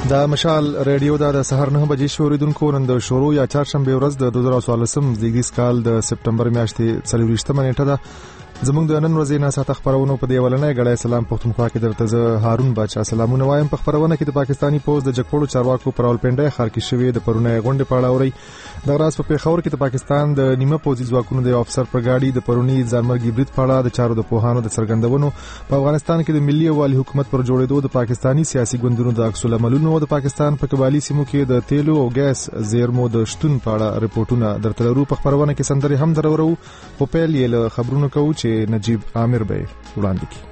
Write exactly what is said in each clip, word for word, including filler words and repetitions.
دا مشال ریډیو دا د سهار نه بجې شوریدونکو نن د شروع یا چهارشنبه ورځ د دوه زره څوارلسم زیږدیز کال د سپټمبر میاشتې څلور ویشتمه نیټه ده. زموږ د نن ورځې نه ساته خبرونه په دی ولنې غړای سلام پښتونخوا کې درته زه هارون بچا سلامونه وایم. په خبرونه کې د پاکستانی پوز د جګپړو چارواکو پر اولپنډه خار کې شوی د پرونه غونډه پاړه اوري. د راز په پیښور کې د پاکستان د نیمه پوزي ځواکونو د افسر پر گاډي د پرونی ځانمرګي برید پاړه د چارو د پوهانو د څرګندونو په افغانستان کې د ملي والي حکومت پر جوړېدو د پاکستانی سیاسي ګوندونو د عکس العملونو د پاکستان په قبالي سیمو کې د تیلو او ګاز زیرمو د شتون پاړه رپورټونه درته ورو په خبرونه کې سندري هم درورو. په پیل یې له خبرونو کوو چې نجیب عامر به وړاندې کړي.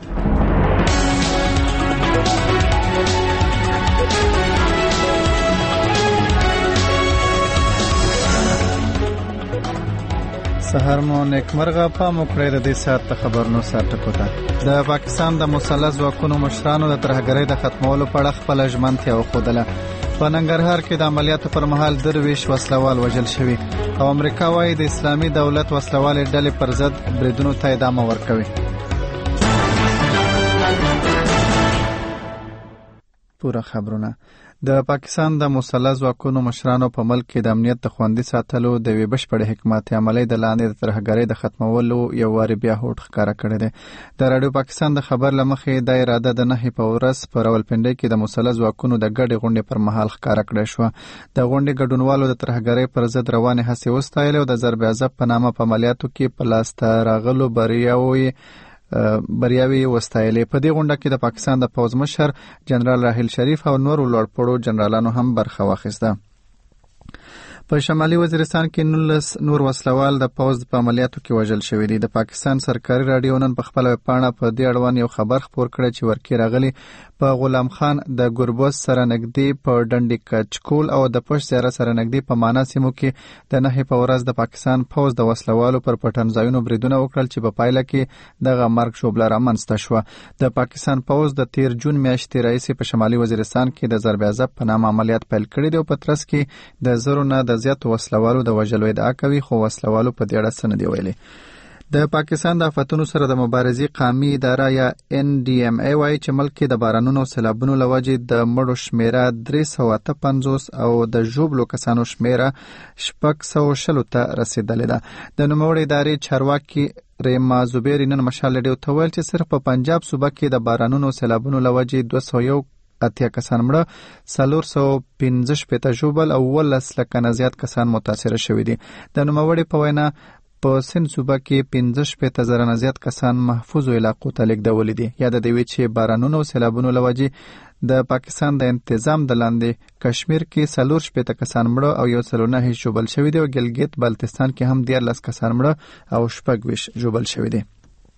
سهار مو نیکمرغه په موکړې د دې سات خبرونو سره ټکوته. د پاکستان د مسلح ځواکونو مشرانو د ترهګرۍ د ختمولو په اړه خپل ژمنتیا وښودله. په ننګرهار کې د عملیاتو پر مهال درویش وسلوال وژل شوي او امریکا وايي د اسلامي دولت وسلوال ډلې پر ضد بریدونو ته ادامه ورکوي. پوره خبرونه. د پاکستان د مسلح ځواکونو مشرانو په ملک کې د امنیت د خوندي ساتلو د یوې بشپړې حکمت عملي د لاندې د ترهګرۍ د ختمولو یو واري بیا هوډ ښکاره کړی دی. د راډیو پاکستان د خبر له مخې د اراده د نهي په ورځ په راولپنډۍ کې د مسلح ځواکونو د ګډې غونډې پر مهال ښکاره کړی شوه. د غونډې ګډونوالو د ترهګرۍ پر ضد روانې هڅې وستایلې او د ضرب عضب په نامه په عملیاتو کې په لاسته راغلو بریاوې بریاوي وستایلې. په دې غونډه کې د پاکستان د پوز مشر جنرال راحیل شریف او نور لوړپوړو جنرالانو هم برخه واخیسته. په شمالي وزیرستان کې نولس نور وسلوال د پوز په عملیاتو کې وژل شوي دي. د پاکستان سرکاري راډیو نن په خپل پاڼه په دې اړوند یو خبر خپور کړی چې ورکی راغلی په غلام خان د ګربوز سره نږدې په ډنډي کچکول او د پښ زیاره سره نږدې په معنا سیمو کې د نهي په ورځ د پاکستان پوز د وسلوالو پر پټنځایونو بریدونه وکړل چې په پایله کې دغه مرګ شوبله رامنځته شوه. د پاکستان پوز د تیر جون میاشتې راهیسې په شمالي وزیرستان کې د ضرب عضب په نامه عملیات پیل کړي دي او په ترڅ کې د زرو نه د زیاتو وسلوالو د وژلو ادعا کوي، خو وسلوالو په دې اړه څه نه دي ویلي. د پاکستان د آفتونو سره د مبارزې قومي اداره یا ان ډي ام ای وايي چې ملک کې د بارانونو او سیلابونو له وجې د مړو شمیره درې سوه اته پنځوس او د ژوبلو کسانو شمیره شپږ سوه شلو ته رسېدلې ده. د نوموړې ادارې چارواکي ریما زبیر نن مشال ډیو ته ویل چې صرف په پنجاب صوبه کې د بارانونو او سیلابونو له وجې دوه سوه یو اتیا کسان مړه، څلور سوه پنځه شپېته ژوبل او اوولس لکه نه زیات کسان متاثره شوي دي. د نوموړې په وینا په سند صوبه کې پنځه شپېته زره نه زیات کسان محفوظو علاقو ته لیږدولي دي. یاد دی وی چې بارانونو او سیلابونو له وجې د پاکستان د انتظام د لاندې کشمیر کې څلور شپېته کسان مړه او یو سلو نهه ژوبل شوي دي او ګلګت بلتستان کې هم دیارلس کسان مړه او شپږ ویشت ژوبل شوي دي.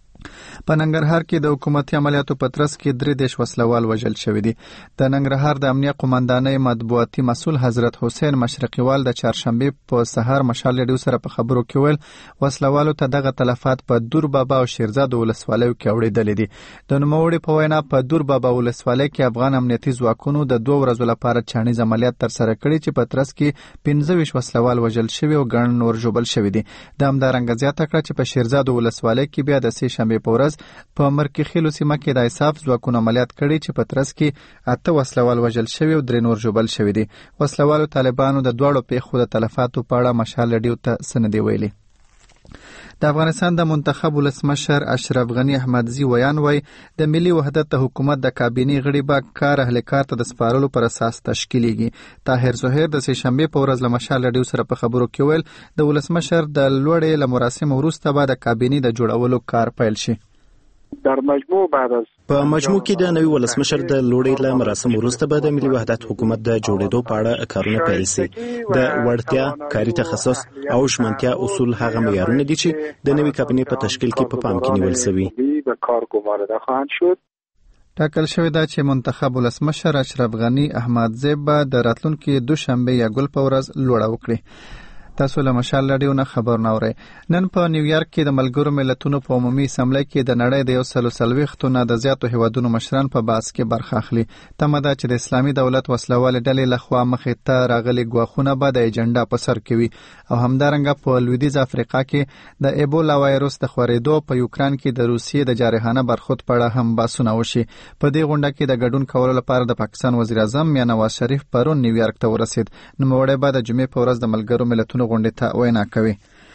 په ننګرهار کې د حکومتي عملیاتو په ترڅ کې درې دیش وسلوال وژل شوي دي. د ننګرهار د امنیه قومندانۍ مطبوعاتي مسؤل حضرت حسین مشرقیوال د چهارشنبه په سهار مشال ډیو سره په خبرو کې ویل وسلوالو ته دغه تلفات په دور بابا او شیرزاد ولسوالیو کې اورېدلې دي. د نوموړي په وینا په دور بابا ولسوالۍ کې افغان امنیتي ځواکونو د دوه ورځو لپاره چانیز عملیات ترسره کړي چې په ترڅ کې پنځه ویشت وسلوال وژل شوي او ګڼ نور ژوبل شوي دي. د همدارنګه زیاته کړه چې په شیرزاد ولسوالۍ کې بیا د سې شنبې په ورځ په مرکخیلو سیمه کې د انصاف ځواکونو عملیات کړي چې په ترڅ کې اته وسلوال وژل شوي او درې نور ژوبل شوي دي. وسلوالو طالبانو د دواړو پیښو د تلفاتو په اړه مشال ډیو ته څه نه دي ویلي. د افغانستان د منتخب ولسمشر اشرف غنی احمدزي ویان وای د ملي وحدت د حکومت د کابینې غړي به کار اهل کار ته د سپارلو پر اساس تشکیلېږي. طاهر زهیر د سې شنبې په ورځ له مشال ډیو سره په خبرو کې ویل د ولسمشر د لوړې له مراسم وروسته به د کابینې د جوړولو کار پیل شي. در مجموع بعد از په مجموع کې د نوي ولسمشر د لوړې له مراسم وروسته به د ملي وحدت حکومت د جوړېدو په اړه کارونه پیل شي. د وړتیا، کاري تخصص او شمنتیا اصول هغه معیارونه دي چې د نوي کابینې په تشکیل کې په پام کې نیول شوي. به کار گمارده خواهند شد. ټاکل شوی دا چې منتخب ولسمشر اشرف غنی احمدزی به د راتلونکي دوشنبه یا ګل په ورځ لوړه وکړي. تاسو له مشال رادیو نه خبر ناوړئ. نن په نیویارک کې د ملګرو ملتونو په عمومي اسمبلی کې د نړۍ د یو سل او څلوېښتو نه د زیاتو هیوادونو مشران په بحث کې برخه اخلي. تمه ده چې د اسلامي دولت وسلوالې ډلې لخوا مخې ته راغلي ګواښونه به د ایجنډا په سر کې وي او همدارنګه په لویدیځ افریقا کې د ایبولا وایرس د خورېدو په یوکران کې د روسیې د جارحانه برخورد په اړه هم بحثونه وشي. په دې غونډه کې د ګډون کولو لپاره د پاکستان وزیر اعظم میاں نواز شریف پرون نیویارک ته ورسید. نوموړی به د جمعې په ورځ د ملګرو ملتونو غونډې ته وینا کوي.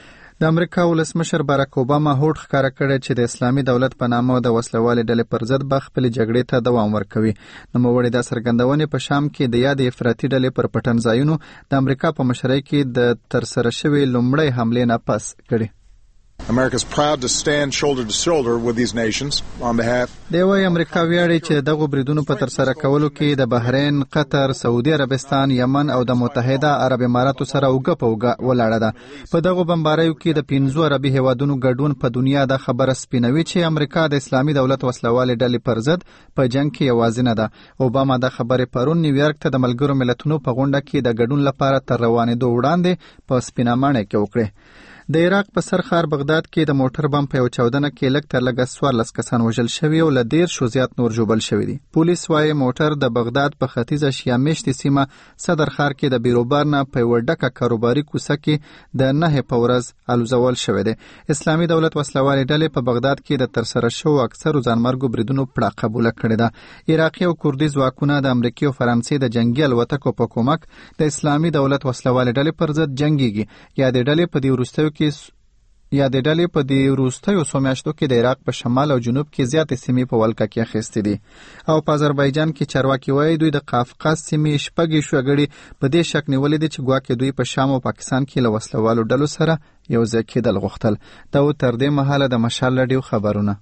د امریکا ولسمشر باراک اوباما هوډ ښکاره کړی چې د اسلامي دولت په نامه د وسلوالې ډلې پر ضد به خپلې جګړې ته دوام ورکوي. نوموړی دا څرګندونې په شام کې د یادې افراطي ډلې پر پټن ځایونو د امریکا په مشرۍ کې د ترسره شوې لومړۍ حملې نه پس کړي. America is proud to stand shoulder to shoulder with these nations on behalf. دی وايي امریکا ویاړي چې دغه بریدونو په تر سره کولو کې د بحرین، قطر، سعودي عربستان، یمن او د متحده عرب اماراتو سره اوګه په اوګه ولاړه ده. په دغه بمباریو کې د پنځو عربي هیوادونو ګډون په دنیا د خبره سپینوي چې امریکا د اسلامي دولت وسلوالې ډلې پر ضد په جنگ کې یوازې نه ده. اوباما د خبرې پرون نیویارک ته د ملګرو ملتونو په غونډه کې د ګډون لپاره تر روانېدو وړاندې په سپینامانه کې وکړي. د عراق په سرخار بغداد کې د موټر بم په یو چاودنه کې لږ تر لږه څوارلس کسان وژل شوي او له دېرشو زیات نور ژوبل شوي دي. پولیس وایي موټر د بغداد په ختیځه شیا میشتې سیمه صدر ښار کې د بیروبار نه په یوه ډکه کاروباري کوڅه کې د نهې په ورځ الوزول شوی دی. اسلامي دولت وسلوالې ډلې په بغداد کې د ترسره شوو اکثرو ځانمرګو بریدونو پړه قبوله کړې ده. عراقي او کردي ځواکونه د امریکې او فرانسې د جنګي الوتکو په کومک د اسلامي دولت وسلوالې ډلې پر ضد جنګيږي. یا د ډلې په دې وروستیو کې یا د ډلې په دې وروستیو څو میاشتو کې د عراق په شمال او جنوب کې زیاتې سیمې په ولکه کې اخیستې دي. او په آذربایجان کې چارواکي وایي دوی د قافقاز سیمې شپږ شوګړي په دې شک نیولې دي چې ګواکې دوی په شام او پاکستان کې له وسلوالو ډلو سره یو ځای کېدل غوښتل. دا و تر دې مهاله د مشال رادیو خبرونه.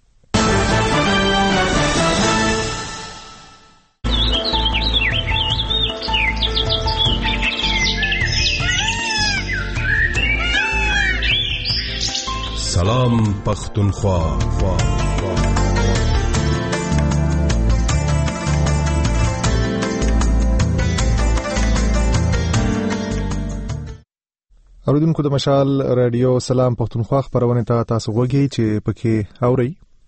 سلام پختونخوا. اوریدونکو د مشال رادیو سلام پختونخوا خبرونه ته تاسو غوږی چې پکې اورئ.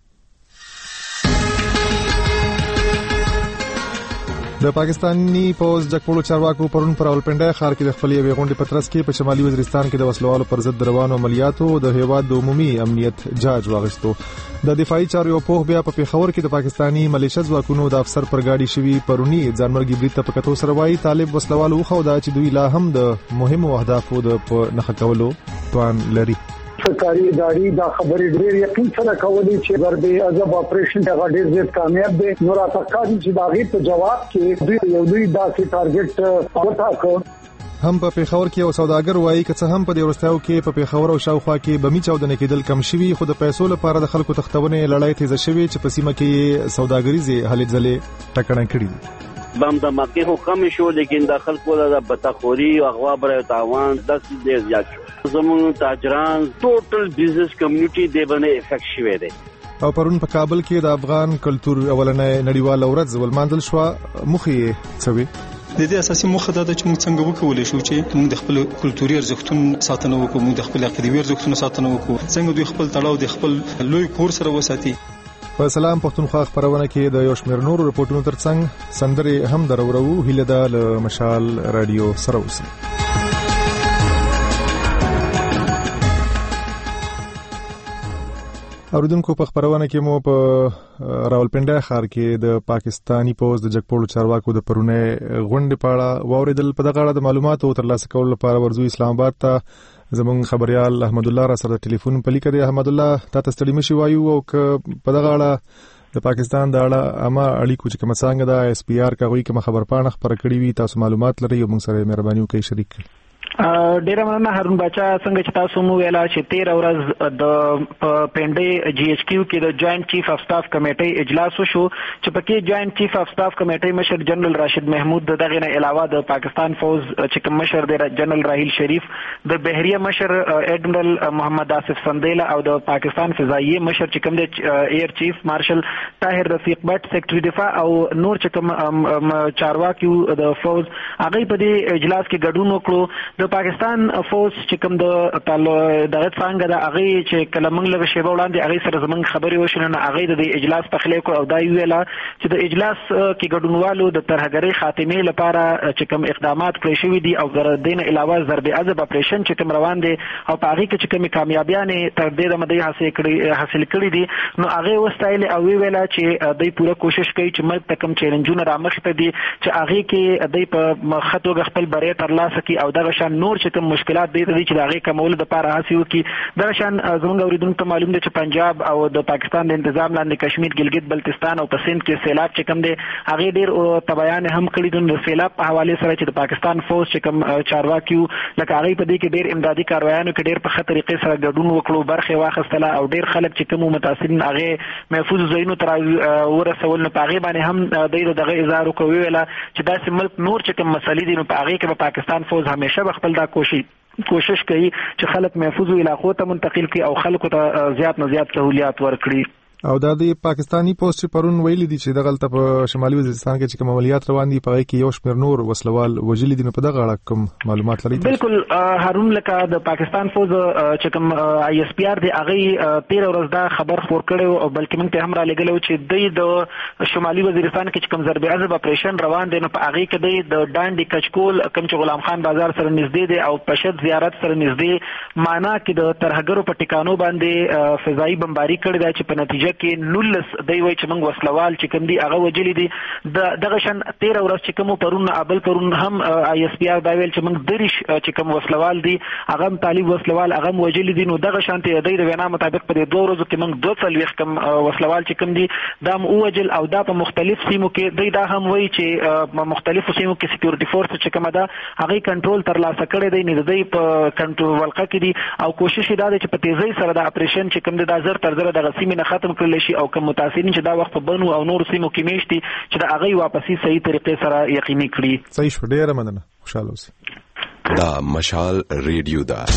د پاکستاني پوز جګپوړو چارواکو پرون پر اولپنډای ښار کې د خپل یوې غونډې په ترڅ کې په شمالي وزیرستان کې د وسلوالو پر ضد روانو عملیاتو د هیواد د عمومي امنیت جاج واغستو. د دفاعي چارو یو پوه بیا په پیښور کې د پاکستاني ملیشیا ځواکونو د افسر پر گاډي شوی پرونی ځانمرګي برید ته پکتو سره وایي طالب وسلوالو خو دا چې دوی لا هم د مهمو اهدافو د نښه کولو توان لري. سرکاري ادارې دا خبرې ډېر یقین سره کولې چې ورته عذاب اپریشن هغه ډېر زیات کامیاب دی. نو راځي چې دا غي په جواب کې دوی یو دوی داسې ټارګټ وټاکو. هم په پیښور کې یو سوداګر وایي چې څه هم په دې ورستاو کې په پیښور او شاوخوا کې بمی چاودنې کېدل کم شوي خو د پیسو لپاره د خلکو تختونه لړۍ تیز شوي چې په سیمه کې سوداګریزه هلې ځلې ټکړه کړې دي. بم د مکه خو کم شو لیکن د خلکو د بتخوري او اغوا بر تاوان د ډېر زیات شو. زموږ تاجران ټوټل بزنس کمیونټي د باندې افیکټ شوی دی. او پرون په کابل کې د افغان کلچر اولنې نړیواله ورځ ولمانځل شو. مخې څوي د دې اساسي موخه دا ده چې موږ څنګه وکولای شو چې موږ د خپل کلتوري ارزښتونو ساتنه وکړو، موږ د خپل عقیدوي ارزښتونو ساتنه وکړو، څنګه دوی خپل تړاو د خپل لوی کور سره وساتي. په سلام پختونخوا خبرونه کې د یو شمېر نورو رپورټونو ترڅنګ سندرې هم درورو. هیله ده له مشال رادیو سره اوسئ. اوریدونکو په خبرونه کې مو په راولپنډای ښار کې د پاکستانی پوز د جګپوړو چارواکو د پرونه غونډې په اړه واوریدل. په دغه اړه د معلوماتو ترلاسه کولو لپاره ورځو اسلام آباد ته زموږ خبريال احمد الله را سره ټلیفون په لیکه دی. احمد الله تاسو ستړي مشي وایو او په دغه اړه د پاکستان د اړه اما اړیکو چې کوم څنګه د اس پی آر کوي کوم خبر پاڼه خبر کړی وي تاسو معلومات لرئ او موږ سره مهرباني وکړئ شریک کړئ. ډیره مننه هارون بچا. څنګه چې تاسو مو ویلا چې تیر ورځ د پنډي جی ایچ کیو کې د جوائنٹ چیف اف سٹاف کمیټې اجلاس وشو چې پکې جوائنٹ چیف اف سٹاف کمیټې مشر جنرال راشد محمود دغه نه علاوه د پاکستان فوز چې کوم مشر دی جنرال راهیل شریف، د بحریه مشر ایڈمرل محمد آصف سندیلا او د پاکستان فضائیه مشر چې کوم دی ایر چیف مارشل طاهر رفیق بٹ سیکرټری دفاع او نور چې کوم چارواکي د فوز هغه په دې اجلاس کې ګډون وکړو. د د پاکستان فوج چې کوم د تعلق دغه څنګه د هغه چې کله موږ له شیبه وړاندې هغه سره زمونږ خبرې وشول نه هغه د اجلاس په خله کو او دا ویلا چې د اجلاس کې ګډونوالو د ترهګرۍ خاتمه لپاره چې کوم اقدامات کړی شوی دي او د دین علاوه ضرب عذاب اپریشن چې کوم روان دي او په هغه کې چې کوم کامیابیانه تر دې د مدې حاصل کړي حاصل کړي دي نو هغه وستایل او ویلا چې دوی پوره کوشش کوي چې ملک تکم چیلنجونه را مخ ته دي چې هغه کې دوی په خطو خپل بری ترلاسه کی او دغه شان نور چې کوم مشکلات دي چې هغه کومول د لپاره حاصل کی دغه شان زموږ اوریدونکو معلوم دي چې پنجاب او د پاکستان د تنظیم لاندې کشمیر ګلګت بلتستان او پسند کې سیلاب چې کوم دي هغه ډیر تبعان هم کړی د سیلاب په حواله سره چې د پاکستان فوج چې کوم چارواکیو لکه هغه په دې کې ډیر امدادي کاروایانو کې ډیر په خطر طریقې سره ګډون وکړو برخه واخیستله او ډیر خلک چې کوم متاثرین هغه محفوظ ځایونو تر ورسول نه پاغي باندې هم د دغه اظهار کوي ویلا چې داسې ملک نور چې کوم مسلې دي نو پاغي کې په پاکستان فوج همیشه خپل دا کوشش کوشش کوي چې خلک محفوظ علاقو ته منتقل کړي او خلکو ته زیات نه زیات سہولیات ورکړي. او دا د پاکستانی پوسټ پرون ویلي دي چې دغه په شمالي وزیرستان کې چې کوم عملیات روان دي په کې یو شمېر نور وسلوال وجلي دي نو په دغه اړه کوم معلومات لري؟ بالکل هارون لکه د پاکستان فوج چې کوم آی اس پی آر دی هغه تیر ورځ دا خبر خبر کړو او بلکې موږ ته هم را لګلو چې دوی د شمالي وزیرستان کې چې کوم ضرب عذاب اپریشن روان دي نو په هغه کې دوی د ډانډي کچکول کوم چې غلام خان بازار سره نږدې دي او پشد زیارت سره نږدې معنا کې د ترهګرو په ټکانو باندې فضائي بمباری کړی دا چې په نتیجه کې نولس دی وای چې موږ وسلوال چې کوم دي هغه وجلی دي د دغه شان تیر ورځ چې کوم پرون ابل پرون هم آی اس پی آر دا ویل چې موږ درش چې کوم وسلوال دي هغه طالب وسلوال هغه وجلی دي نو دغه شان ته د وینا مطابق په دوه ورځو کې موږ دوه څلويخ کم وسلوال چې کوم دي دا اوجل او دا په مختلف سیمو کې دی دا هم وای چې مختلفو سیمو کې سکیورټي فورس چې کوم دا هغه کنټرول تر لاسه کړی دی نه دی په کنټرول ولقه کې دي او کوشش دا دی چې په تیزی سره د اپریشن چې کوم د زر تر زر د غسیمه نه ختم کړل شي او کوم متاثرین چې دا وخت په بنو او نور سیمو کې میشتي چې دا هغه واپسی صحیح طریقې سره یقیني کړي. صحیح شو، ډیره مننه، خوشاله اوسئ. دا مشال ریډیو دا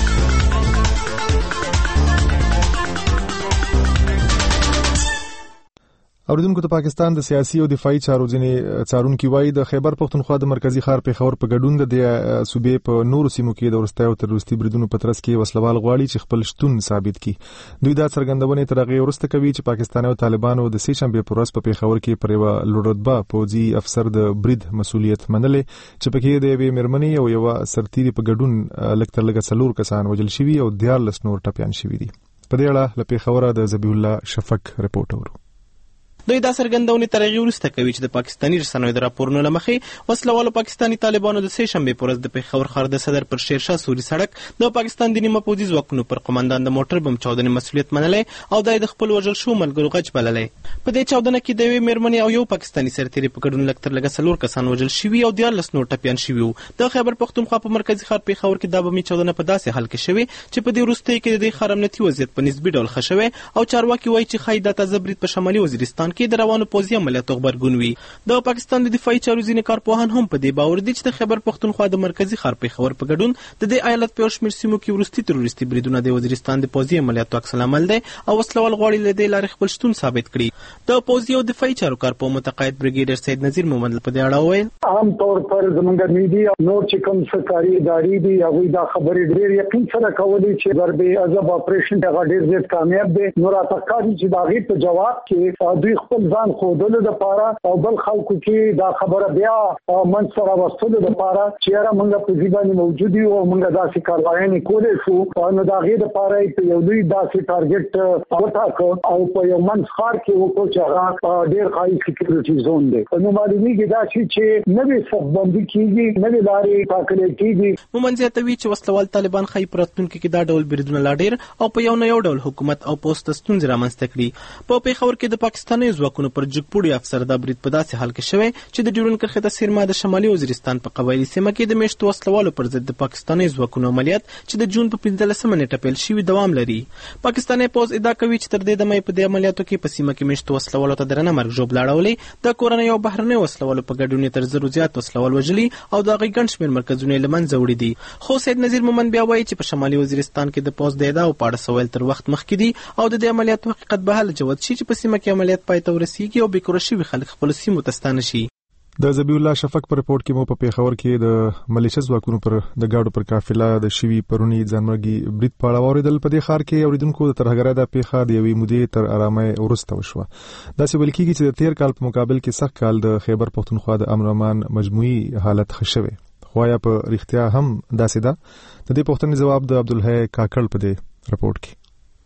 اوریدونکو ته پاکستان د سیاسي او دفاعي چارو ځینې څارونکي وایي د خیبر پختونخوا د مرکزی ښار پیښور په ګډون د صوبې په نورو سیمو کې د ورستۍ او تروریستي بریدونو په ترڅ کې وسلوال غواړي چې خپل شتون ثابت کړي. دوی دا څرګندونه تر هغه وروسته کوي چې پاکستان او طالبانو د سې شنبې پر ورځ په پیښور کې پر یو لوړرتبه پوځي افسر د برید مسؤلیت منلې چې پکې د یوې مېرمنې او یو سرتیري په ګډون لږ تر لږه څلور کسان وژل شوي او دیارلس نور ټپیان شوي دي. په دې اړه له پیښور د ذبیح الله شفق رپورټ اورو. دوی دا څرګندونې تر هغې وروسته کوي چې د پاکستاني رسنیو د راپورونو له مخې وسلوالو پاکستاني طالبانو د سې شنبې پر ورځ د پیښور ښار د صدر پر شیرشاه سوري سړک د پاکستان د نیمه پوځي ځواکونو پر قماندان د موټر بم چاودنې مسؤلیت منلی او دا یې د خپل وژل شوو ملګرو غچ بللی. په دې چاودنه کې د یوې مېرمنې او یو پاکستاني سرتیري په ګډون لږ تر لږه څلور کسان وژل شوي او دیارلس نور ټپیان شوي وو. د خیبر پختونخوا په مرکزي ښار پیښور کې دا بمي چاودنه په داسې حال کې شوې چې په دې وروستیو کې د دې ښار امنیتي وضعیت په نسبي ډول ښه شوی او چارواکي وایي چې ښایي دا تازه برید په شمالي وزیرستان کې د روانو پوځي عملیاتو غبرګون وي. د پاکستان د دفاعي چارو ځینې کارپوهان هم په دې باور دي چې د خیبر پختونخوا د مرکزي ښار پیښور په ګډون د دې ایالت په یو شمېر سیمو کې وروستي تروریستي بریدونه د وزیرستان د پوځي عملیاتو عکس العمل دی او وسلوال غواړي له دې لارې خپل شتون ثابت کړي. د پوځي او دفاعي چارو کارپوه متقاعد بریګیډر سید نذیر محمد په دې اړه وویل عام طور پر زموږ میډیا نور چې کوم سرکاري ادارې دي هغوی دا خبرې ډېر یقین سره کولی چې ضرب عذاب اپریشن هغه ډېر زیات کامیاب دی. نو راته ښکاري چې د هغې په جواب کې دوی خپل ځان ښودلو دپاره او بل خلکو کې دا خبره بیا منځ ته راوستلو دپاره چې یاره موږ په دې باندې موجود یو او موږ داسې کاروایانې کولی شو نو د هغې دپاره یې په یو لوی داسې ټارګېټ وټاکه او په یو منځ ښار کې وکړو چې هغه ډېر ښایي سکیورټي زون دی. نو معلومېږي دا شي چې نوې صفبندي کېږي، نوې لارې ټاکلی کېږي. مومن زیاتوي چې وسلوال طالبان ښایي په راتلونکي کې دا ډول بریدونه لا ډېر او په یو نه یو ډول حکومت او پوځ ته ستونزې رامنځته کړي. په پیښور کې د پاکستاني ځواکونو پر جګپوړي افسر دا برید په داسې حال کې شوی چې د ډیورنډ کرښې د سیرما د شمالي وزیرستان په قبایلي سیمه کې د میشتو وسلوالو پر ضد د پاکستاني ځواکونو عملیات چې د جون په پنځلسمه نیټه پیل شوي دوام لري. پاکستاني پوځ ادعا کوي چې تر دې دمه په دې عملیاتو کې په سیمه کې میشتو وسلوالو ته درنه مرګ ژوبله اړولې. د کورنۍ او بهرنیو وسلوالو په ګډون تر زرو زیات وسلوال وژلي او د هغوی ګڼ شمېر مرکزونه یې له منځه وړي دي. خو سید نذیر مومن بیا وایي چې په شمالي وزیرستان کې د پوځ د ادعاو په اړه سوال تر وخت مخکې دي او د دې عملیاتو حقیقت به هله جوت شي چې په سیمه کې عملیات پای ته ورسیږي او بېکوره شوي خلک خپلو سیمو ته ستانه شي. د ذبیح الله شفق پر رپورت کې مو په پیښور کې د ملیشه ځواکونو پر د گاډو پر قافله د شوی پرونی ځانمرګي برید پاړه اوریدل په دې خار کې اوریدونکو د ترهګرۍ د پیښه د یوې مودې تر آرامۍ ورسته وشوه. دا څه ویل کېږي چې د تیر کال په مقابل کې سخت کال د خیبر پښتونخوا د امن امان مجموعي حالت ښه شوی. خو یا په اړتیا هم داسې ده. د دې پوښتنې جواب د عبدالحی کاکړ په دې رپورت کې.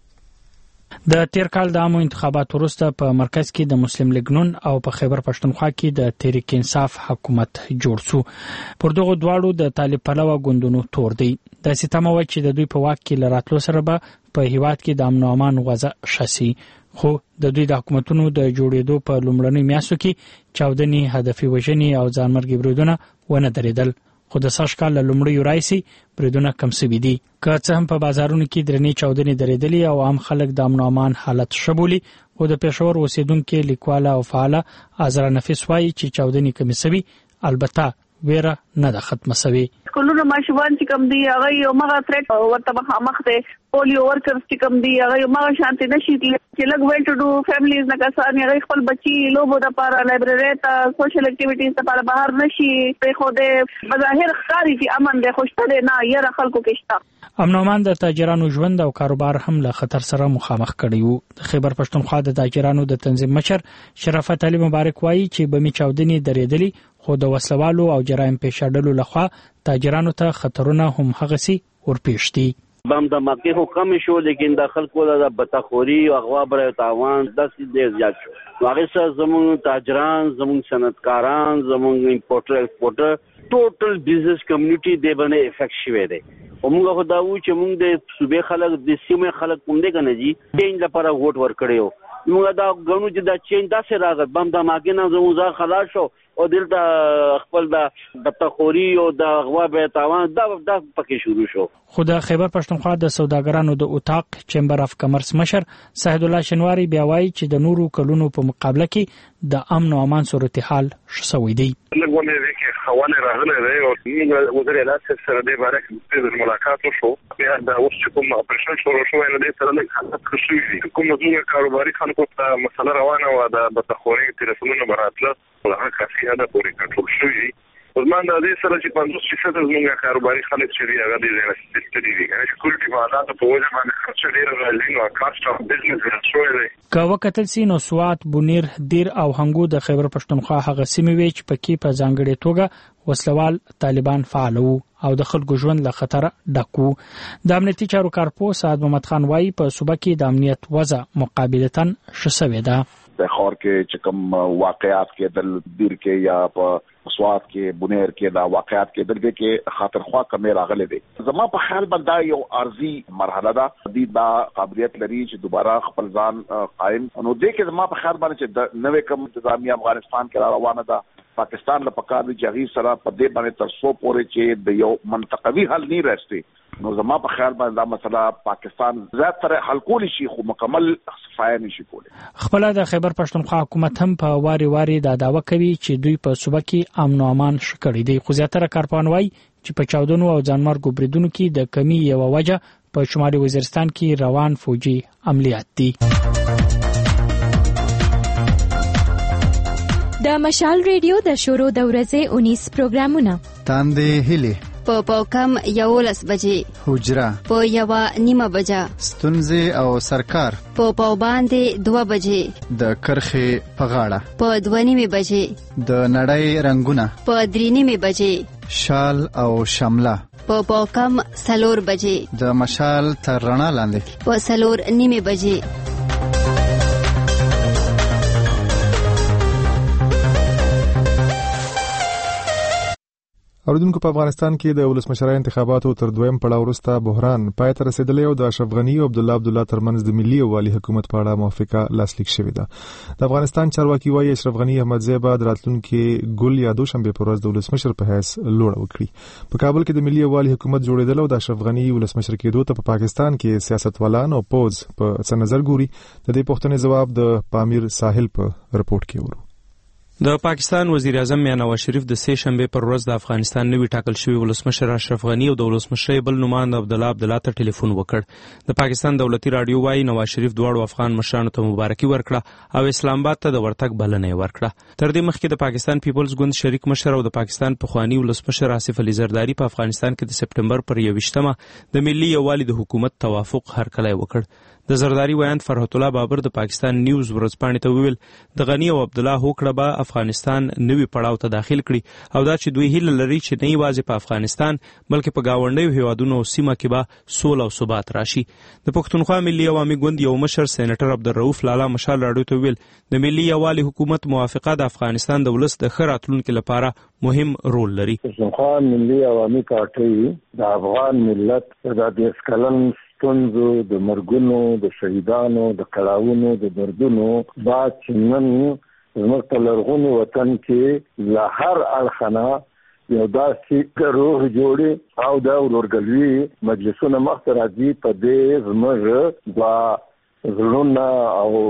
د تیر کال د عامو انتخاباتو وروسته په مرکز کې د مسلم لیگ نون او په خیبر پښتونخوا کې د تحریک انصاف حکومت جوړ شو. پر دغه دواړو د طالب پلوه ګوندونو تور دی. د ستامه و چې د دوی په واک کې لراتلو سره به په هیواد کې د امن او امان وضع شاسي. خو د دوی د حکومتونو د جوړېدو په لومړنۍ میاشتو کې چاودنې، هدفي وژنې او ځانمرګي بریدونه ونه درېدل. خو د سږ کال له لومړیو راهیسې بریدونه کم سوي دي. که څه هم په بازارونو کې درنې چاودنې درېدلې او عام خلک د امن او امان حالت ښه بولي، خو د پېښور اوسېدونکي لیکواله او فعاله عذرا نفیس وایي چې چاودنې کمې سوي، البته ویره نه ده ختمه سوي. کلونه ماشومان چې کم دي هغه یو مغه تھریټ ورته مخامخ دي. پولیو ورکرز چې کم دي هغه یو مغه شانتي نشي چې لګ ویل ټو ډو فیملیز نه کسان هغه خپل بچي لوبو د لپاره لایبرری ته سوشل اکټیویټیز لپاره بهر نشي په خوده بظاهر ښکاری چې امن ده خوشته نه یره خلکو کې شته. امن او امان د تاجرانو ژوند او کاروبار هم له خطر سره مخامخ کړي وو. د خیبر پښتونخوا د تاجرانو د تنظیم مشر شرافت علي مبارک وایي چې بمی چاودنې درېدلې، خو د وسلوالو او جرایم پیښه ډلو لخوا تاجرانو ته خطرونه هم هغسي ورپېښ دي. بم د مکه خو کم شو، لیکن د خلکو د بتخوري او اغوا بر تاوان داسې ډیر زیات شو. هغه سره زموږ تاجران، زموږ صنعتکاران، زموږ امپورټر ایکسپورټر ټوټل بزنس کمیونټي د باندې افیکټ شوی دی. موږ خو دا و چې موږ د صوبې خلک د سیمې خلک کوم دي کنه جی چینج لپاره ووټ ورکړیو. موږ دا غنو چې دا چینج داسې راغی بم د ماګه نه زموږ ځان خلاص شو او دلته خپل د بتخوري او د غوا به تاوان دا د پکې شروع شو. خو د خیبر پښتونخوا د سوداګرانو د اوتاق چمبر اف کمرس مشر سعید الله شنواری بیا وایي چې د نورو کلونو په مقابله کې د امن او امان صورتحال شوی دی. لږونه دي کې حواله راغله دی او موږ وزیر اعلان سره د بارک د ملاقات وشو. بیا دا اوس چې کوم اپریشن شروع شو نه د سره نه حالت خوشي کوم موږ کاروباري خلکو ته مسله روانه و د بتخوري ټلیفونونو براتله هغه کافي هدا پورې کنټرول شوی. ورمان د دې سره چې پنځوس فیصد زموږ کاروباري خلک چې هغه د انویسټمنټ دي چې کول په حالات په وجه باندې خرچ ډیر راځي نو کاست اف بزنس شوی دی. که وکتل سي نو سوات، بونیر، دیر او هنګو د خیبر پښتونخوا هغه سیمې وي چې پکې په ځانګړي توګه وسلوال طالبان فعال وو او د خلکو ژوند له خطر ډک وو. د امنیتي چارو کارپو سعد محمد خان وایي په صوبه کې د امنیت وضع مقابلتاً ښه سوې ده. د خور کې چې کوم واقعات کې د دیر کې یا په سوات کې بونیر کې دا واقعات کې دلته کې خاطر خوا کمې راغلي دي. زما په خیال باندې یو ارزي مرحله ده د دا قابلیت لري چې دوباره خپل ځان قائم نو دې کې زما په خیال باندې چې د نوې کوم انتظامیه افغانستان کې روانه ده. پاکستان له پکار دی چې هغه سره په دې باندې تر څو پورې چې د یو منطقوي حل نه راسي نو زما په خیال باندې دا مسله پاکستان زیاتره حل کولی شي خو مکمل صفای نشي کولی. خپل د خیبر پښتونخوا حکومت هم په واري واري دا داوا کوي چې دوی په صوبه کې امن او امان شکړي دي. خو زیاتره کارپان وایي چې په چاودنو او ځانمرګو بریدونو کې د کمی یو وجه په شمالي وزیرستان کې روان فوجي عملیات دي. د مشال ریډیو د شورو د ورځې اونیس پروګرامونه تاندې هلي په پاکم یولس بجې حجره په یو نیمه بجه ستونزې او سرکار په پاو باندې دوه بجې د کرخې په غاړه په دوه نیمه بجې د نړۍ رنگونه په درې نیمه بجې شال او شمله په پاکم سلور بجې د مشال تر رڼا لاندې په سلور نیمه بجې. اوریدونکو په افغانستان کې د ولسمشرۍ انتخاباتو تر دویم پړاو وروسته بحران پای ته رسیدلی او د اشرف غني او عبد الله عبد الله ترمنځ د ملي یووالي حکومت په اړه موافقه لاسلیک شوې ده. د افغانستان چارواکي وايي اشرف غني احمدزی به د راتلونکي ګل یا دوشنبه پر ورځ د ولسمشر په حیث لوړه وکړي. په کابل کې د ملي یووالي حکومت جوړېدل او د اشرف غني ولسمشر کېدو ته په پاکستان کې سیاستوالان او پوز په څه نظر ګوري د دې پوښتنې ځواب د پامیر ساحل په رپورت کې ورو. د پاکستان وزیر اعظم میاں نواز شریف د سه شنبه پر ورځ د افغانستان نوی ټاکل شوی ولسمشر اشرف غنی او د ولسمشر بل نوماند عبدالله عبدالله ته ټلیفون وکړ. د پاکستان دولتي رادیو وايي نواز شریف دواړو افغان مشرانو ته مبارکي ورکړه او اسلام آباد ته د ورتګ بلنه ورکړه. تر دې مخکې د پاکستان پیپلز ګوند شریک مشر او د پاکستان پخوانی ولسمشر آصف علي زرداری په افغانستان کې د سپټمبر پر یوویشتمه د ملي یووالي د حکومت توافق هرکلی وکړ. د زرداری ویاند فرحت الله بابر د پاکستان نیوز ورځپاڼې ته ویل د غنی او عبدالله هوکړه به افغانستان نوي پړاو ته داخل کړي او دا چې دوی هیله لري چې نه یوازې په افغانستان بلکې په ګاونډیو هیوادونو او سیمه کې به سوله او ثبات راشي. د پښتونخوا ملي عوامي ګوند یو مشر سېنیټر عبدالرؤف لالا مشال راډیو ته ویل د ملي یووالي حکومت موافقه د افغانستان د ولس د ښه راتلونکي لپاره مهم رول لري. پښتونخوا ملي عوامي پارټي د افغان ملت د دیس کلن ستونزو د مرګونو د شهیدانو د کړاوونو د دردونو بعد چې نن زموږ په لرغوني وطن کې له هر اړخه یو داسې روح جوړي او د ورورګلوي مجلسونه مخته راځي په دې زموږ د زړونه او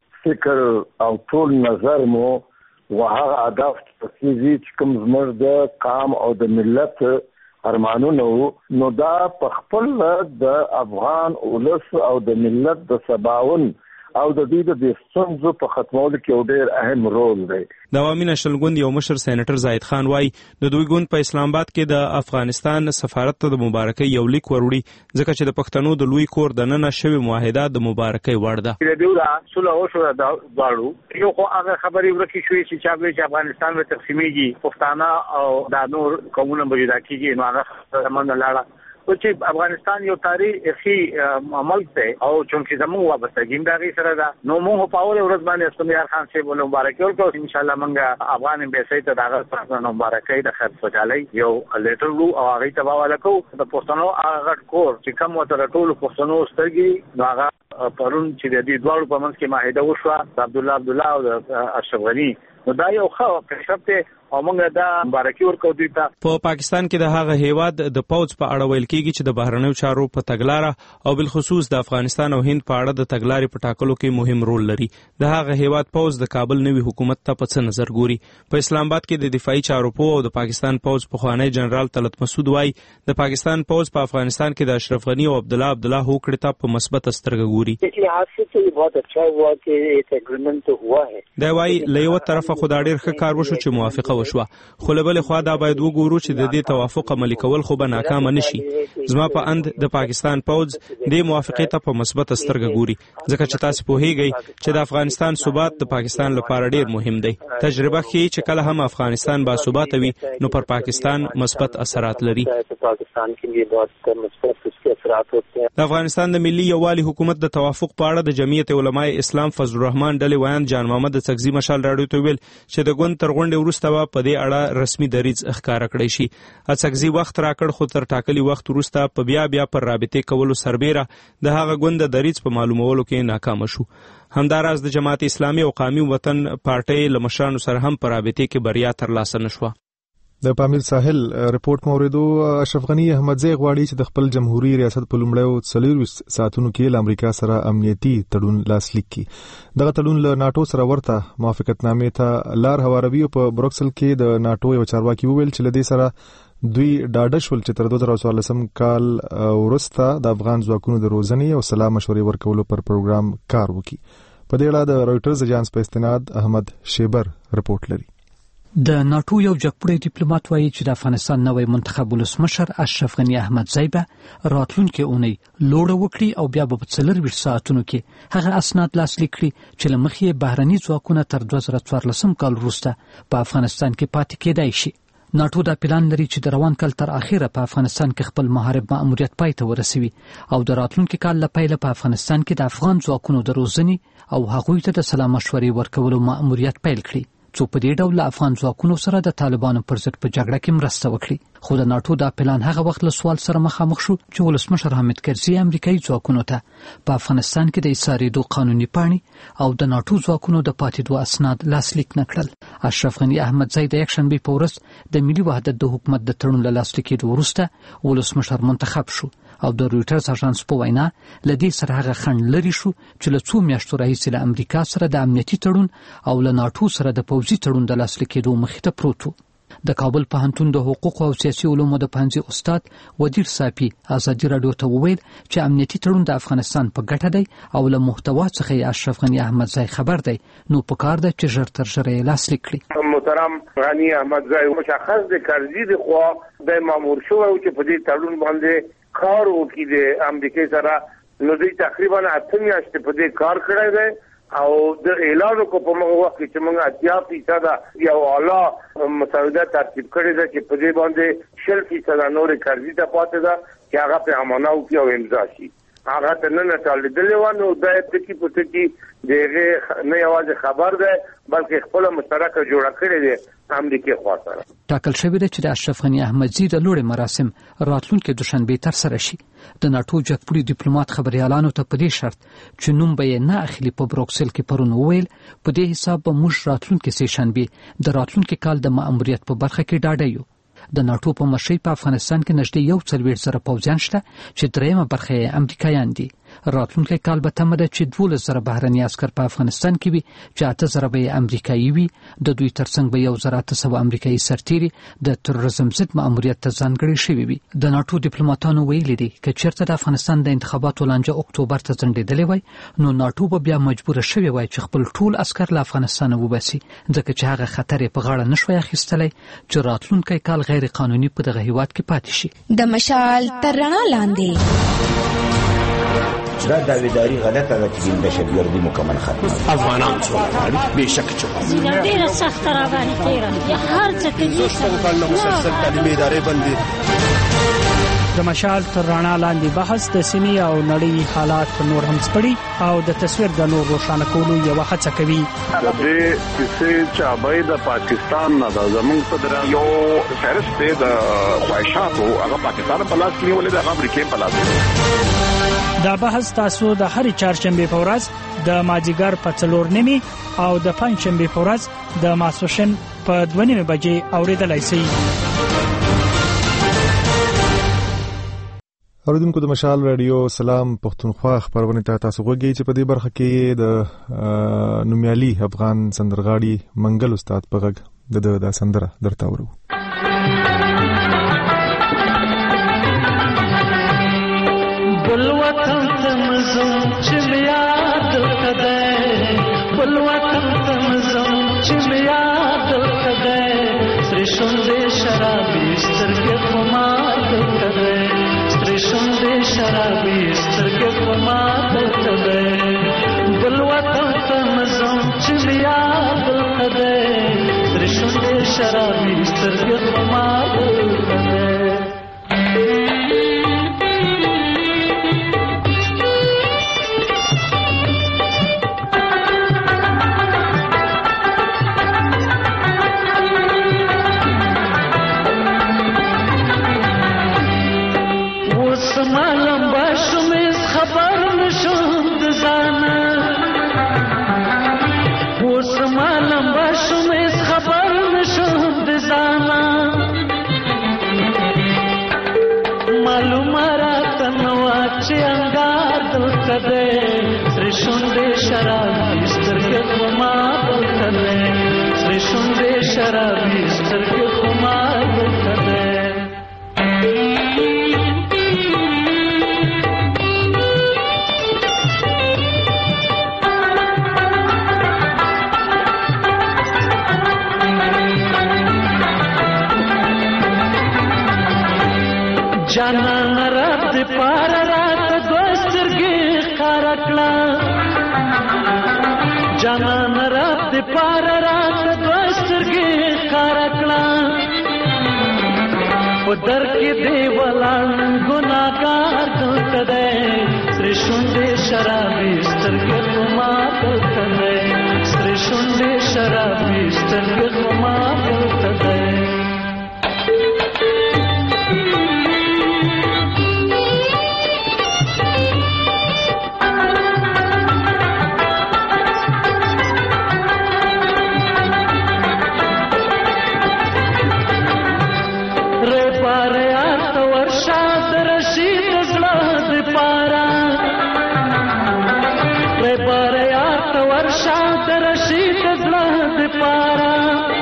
فکر او ټول نظر مو وهغه هدف چې کوم زموږ د قام او د ملت ارمانونه نو دا په خپل د افغان ولس او د ملت د سباون او د دې د ستونزو په ختمولو کې یو ډېر اهم رول دی. د عوامي نشل ګوند یو مشر سېنیټر زاهد خان وایي د دوی ګوند په اسلام آباد کې د افغانستان سفارت ته د مبارکۍ یو لیک وروړي ځکه چې د پښتنو د لوی کور د ننه شوی معاهده د مبارکۍ وړ ده. د دوی را سوله او شو دا غواړو یو خو هغه خبرې ورکې شوې چې چا به افغانستان به تقسیمېږي پښتانه او د نور قومونو بجدا کېږي نو هغه من لاړه او چې افغانستان یو تاریخي ملک دی او چونکی زموږ وابستګي د هغې سره ده نو موږ په اول ورځ باندې اسلامي خان صاحب له مبارکي ورکړو ان شاء الله موږ افغان امبیسي ته دغه څنګه مبارکي د خیر خوشالۍ یو لیټر وو او هغه ته حواله کوو د پښتنو هغه کور چې کوم وته ټول پښتنو سترګي نو هغه پرون چې د دې دوړو په منځ کې معاهده وشوه عبدالله عبدالله او اشرف غنی نو دا یو ښه کشف دی او موږ دا مبارکي ورکوو دوی ته. په پاکستان کې د هغه هیواد د پوځ په اړه ویل کېږي چې د بهرنیو چارو په تګلاره او بالخصوص د افغانستان او هند په اړه د تګلارې په ټاکلو کې مهم رول لري. د هغه هیواد پوځ د کابل نوي حکومت ته په څه نظر ګوري. په اسلام آباد کې د دفاعي چارو پوه او د پاکستان پوځ پخوانی جنرال طلعت مسعود وایي د پاکستان پوځ په افغانستان کې د اشرف غنی او عبدالله عبدالله هوکړې ته په مثبت سترګه ګوري. دا وایي له یوه طرفه خو دا ډېر ښه کار وشو چې موافقه وشوه خو له بلې خوا دا باید وګورو چې د دې توافق عملي کول خو به ناکامه نشي. زما په اند د پاکستان پوځ دې موافقې ته په مثبت سترګه ګوري ځکه چې تاسو پوهیږئ چې د افغانستان ثبات د پاکستان لپاره ډېر مهم دی. تجربه ښیي چې کله هم افغانستان با ثبات وي نو پر پاکستان مثبت اثرات لري. د افغانستان د ملي یووالي حکومت د توافق په اړه د جمعیت علماء اسلام فضل الرحمن ډلې ویاند جان محمد څکزي مشال راډیو ته ویل چې د ګوند تر غونډې وروسته به په دې اړه رسمي دریځ ښکاره کړی شي. څکزي وخت راکړ خو تر ټاکلي وخت وروسته په بیا بیا پر رابطې کولو سربیره د هغه ګوند د دریځ په معلومولو کې ناکام شو. همداراز د جماعت اسلامي او قومي وطن پارټۍ له مشرانو سره هم په رابطې کې بریا ترلاسه نشوه. د پامیر ساحل رپورت موردو اشرف غنی احمدزی غواړي چې د خپل جمهوریت ریاست په لومړیو څلوېښت ساعتونو کې له امریکا سره امنیتي تړون لاسلیک کړي. دغه تړون له ناټو سره ورته موافقتنامې ته لار هواروي او په بروکسل کې د ناټو یو چارواکي وویل چې له دې سره دوی ډاډه شول چې تر دوه زره څوارلسم کال وروسته د افغان ځواکونو د روزنې او سلا مشورې ورکولو پر پروګرام کار وکړي. په دې اړه د رويټرز اژانس په استناد احمد شیبر رپورت لري. د ناټو یو جګپړی ډیپلوماټ وایي چې د افغانستان نوی منتخب ولسمشر اشرف غنی احمدزی به راتلونکي اونۍ لوړه وکړي او بیا به په څلورویشت ساعتونو کې هغه اسناد لاسلیک کړي چې له مخې بهرني ځواکونه تر دوه زره څوارلسم کال وروسته په افغانستان کې پاتې کېدای شي. ناټو دا پلان لري چې د روان کال تر اخره په افغانستان کې خپل محارب مأموریت پای ته ورسوي او د راتلونکي کال له پیله په افغانستان کې د افغان ځواکونو د روزنې او هغوی ته د سلا مشورې ورکولو مأموریت پیل کړي څو په دې ډول افغان ځواکونو سره د طالبانو پر ضد په جګړه کې مرسته وکړي. خو د ناتو دا پلان هغه وخت له سوال سره مخامخ شو چې ولسمشر حامد کرزي امریکایي ځواکونو ته په افغانستان کې د ایساریدو قانوني پاڼې او د ناتو ځواکونو د پاتېدو اسناد لاسلیک نه کړل. اشرف غني احمدزی د یکشنبې په ورځ د ملي وحدت د حکومت د تړون له لاسلیک کېدو وروسته ولسمشر منتخب شو او د رويټرز اژانس په وینا لدې سره هغه خنډ لري شو چې له څو میاشتو راهیسې له امریکا سره د امنیتي تړون او له ناتو سره د پوځي تړون د لاسلیک کېدو مخې ته پروت و. د کابل پوهنتون د حقوقو او سیاسي علومو د پوهنځي استاد ودیر صافي ازادي رادیو ته وویل چې امنیتي تړون د افغانستان په ګټه دی او له محتوا څخه یې اشرف غني احمدزی خبر دی، نو په کار ده چې ژر تر ژره یې لاسلیک کړي. محترم غني احمدزی مشخص د کرزي د خوا د مامور شو او چې په دې تړون باندې کار وکړي د امریکای سره، نو دوی تقریبا اته میاشتې په دې کار کړی دی او د اعلان کو په موږ وخت چې موږ اتیا فیصد یو اعلی مسوده ترتیب کړی دی چې په دې باندې شل فیصد نور کرزي ته پاتې ده چې هغه په امانه او کې امضا شي. هغه ته نه نټالېدلې و، نو دا ټکی په ټکی دغه نه یوازې خبر ده بلکې خپل مشترکه جوړه کړې ده امریکای خوا سره. ټاکل شوی دی چې د اشرف غني احمدزي د لوړې مراسم راتلونکي دوشنبه تر سره شي. د ناتو جګپوړي ډیپلوماټ خبريالانو ته په دې شرط چې نوم به یې نه اخلي په بروکسل کې پرون وویل په دې حساب به موږ راتلونکي سه شنبه د راتلونکي کال د ماموریت په برخه کې ډاډه یو. د ناتو په مشرۍ په افغانستان کې نږدې یو څلوېښت زره پوځیان شته چې دریمه برخه یې امریکایان دي. راتلونکی کال به تمه ده چې دولس زره بهرني عسکر په افغانستان کې وي چې اته زره به یې امریکایي وي. د دوی ترڅنګ به یو زره اته سوه امریکایي سرتیري د تروریزم ضد ماموریت ته ځانګړي شوي وي. د ناتو ډیپلوماټانو ویلي دي که چېرته د افغانستان د انتخاباتو لانجه اکتوبر ته ځنډېدلې وای نو ناتو به بیا مجبوره شوې وای چې خپل ټول عسکر له افغانستانه وباسي، ځکه چې هغه خطر یې په غاړه نشوی اخیستلی چې راتلونکی کال غیر قانوني په دغه هیواد کې پاتې شي. د مشال تر رڼا لاندې دا داویداری غلطه ده چې د شبيردي مکمل ختمه افغانان څو به شک چې ډیره سخت را باندې تیرا هر څه کې دوستو کله مسلسل تعلیمي ادارې باندې د مشال تر رڼا لاندې بحث د سیمې او نړۍ حالات نور هم سپړي او د تصویر د نور روښانه کولو یو هڅه کوي. د دې کیسې چې ابای د پاکستان نه د زمونږ په درا یو فهرست د خواهشاتو هغه پاکستان په لاس کې ولې د امریکای په لاس. دا بحث تاسو د هرې چهارشنبه په ورځ د مازیګر په څلور نیمه او د پنځشنبه په ورځ د ماسوشن په دوه نیمه بجې اوریدلای شئ. اوریدونکو د مشال رادیو سلام پښتونخوا خبرونه ته تاسو غوږی چې په دې برخه کې د نومیالي افغان سندرغاړي منګل استاد په غږ د د سندره درته ورو. بل وطن تمزم چې یاد کده بل وطن تمزم چې یاد کده سر شوندې شرابي سترګې خمار کده سر شوندې شرابي سترګې خمار کده بل وطن تمزم چې یاد کده سر شوندې شرابي سترګې خمار کده. شرابي سترګې خمار کړې سر شوندې شرابي سترګې خمار کړې. جانان رب دې پار رات دوسترګې خار کړه جانان رات دې پار رات دوسترګې خار کړه په در کې دی ولان ګناګار ته دې سر شوندې شرابي سترګې خمار کړې سر شوندې شرابي سترګې خمار کړې. شاعت رشید زړه د پارا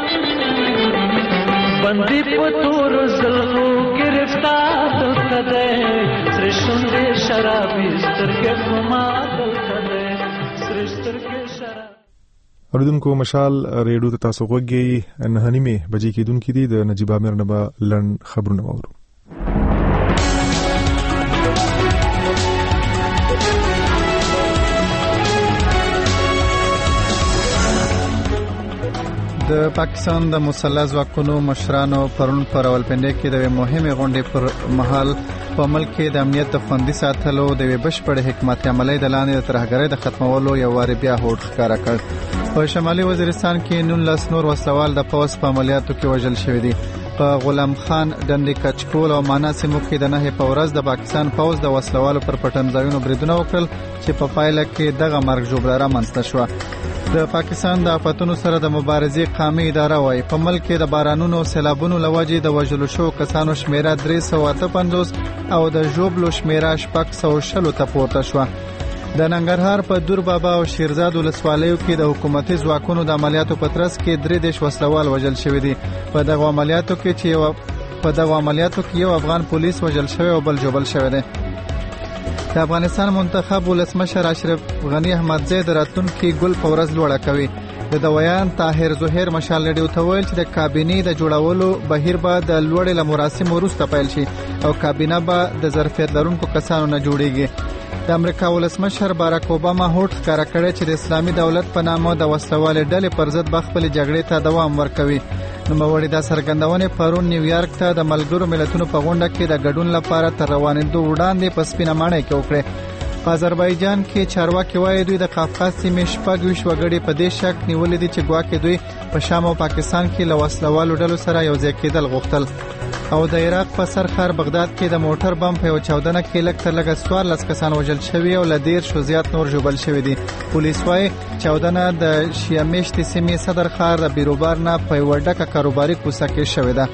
بندي پتور زلغو گرفتار دلته ده سر شونډې شرابي سترګې ما دلته ده سر سترګې شراب اوریدونکو مشال ریډیو ته تاسو غوږی نه نیمه بجې کېدونکې دي د نجیب امیر نه لړن خبرونه وورو. د پاکستان د مسلح ځواکونو مشرانو پرون پر راولپنډي کې د مهمې غونډې پر مهال په ملک کې د امنیت د خوندي ساتلو د بشپړ حکمت عملی د لاندې د ترهګرۍ د ختمولو یو واری بیا هوډ ښکارا کړ. په شمالي وزیرستان کې نولس نور وسلوال د پوس په عملیاتو کې وژل شوی دي. په غلام خان ډنډي کچکول او ماناسمو کې د نه په ورځ د پاکستان پوز د وسلوالو پر پټنځایونو بریدونه وکړل چې په پایله کې دغه مرګ جوړه رامنځته شوه. د پاکستان د آفتونو سره د مبارزې قومي اداره وايي په ملک کې د بارانونو او سیلابونو لوجې د وژلو شو کسانو شمیره درې سوه اته پنځوس او د ژوبلو شمیره شپږ سوه شل ته پورته شوه. د ننګرهار په دور بابا او شیرزاد ولسوالیو کې د حکومتي ځواکونو د عملیاتو په ترڅ کې درې دیش وسلوال وژل شوی دي. په دغه عملیاتو کې چې یو په دغه عملیاتو کې یو افغان پولیس وژل شوی او بل جوبل شوی دی. د افغانستان منتخب ولسمشر اشرف غنی احمدزی د راتلونکي ګل په ورځ لوړه کوي. د دویان طاهر زهیر مشال ریډیو ته ویل چې د کابینې د جوړولو بهیر به د لوړې له مراسمو وروسته پیل شي او کابینه به د ظرفیت لرونکو کسانو نه جوړیږي. د امریکا ولسمشر باراک اوباما هوډ ښکاره کړی چې د اسلامي دولت په نامه د وسلوالې ډلې پر ضد به خپلې جګړې ته دوام ورکوي. نوموړي دا څرګندونې پرون نیویارک ته د ملګرو ملتونو په غونډه کې د ګډون لپاره تر روانېدو وړاندې په سپینه ماڼۍ کې وکړې. په آذربایجان کې چارواکي وایي دوی د قفقاز سیمې شپږ ویشت وګړي په دې شک نیولې دي چې ګواکې دوی په شام او پاکستان کې له وسلوالو ډلو سره یوځای کېدل غوښتل. او د عراق په سرخر بغداد کې د موټر بم په یو چاودنه کې لږ تر لږه څوارلس کسان وژل شوي او له دېرشو زیات نور ژوبل شوي دي. پولیس وایي چاودنه د شیعه میشتې سیمې صدر ښار د بیروبار نه په یوه ډکه کاروباري کوڅه کې شوې ده.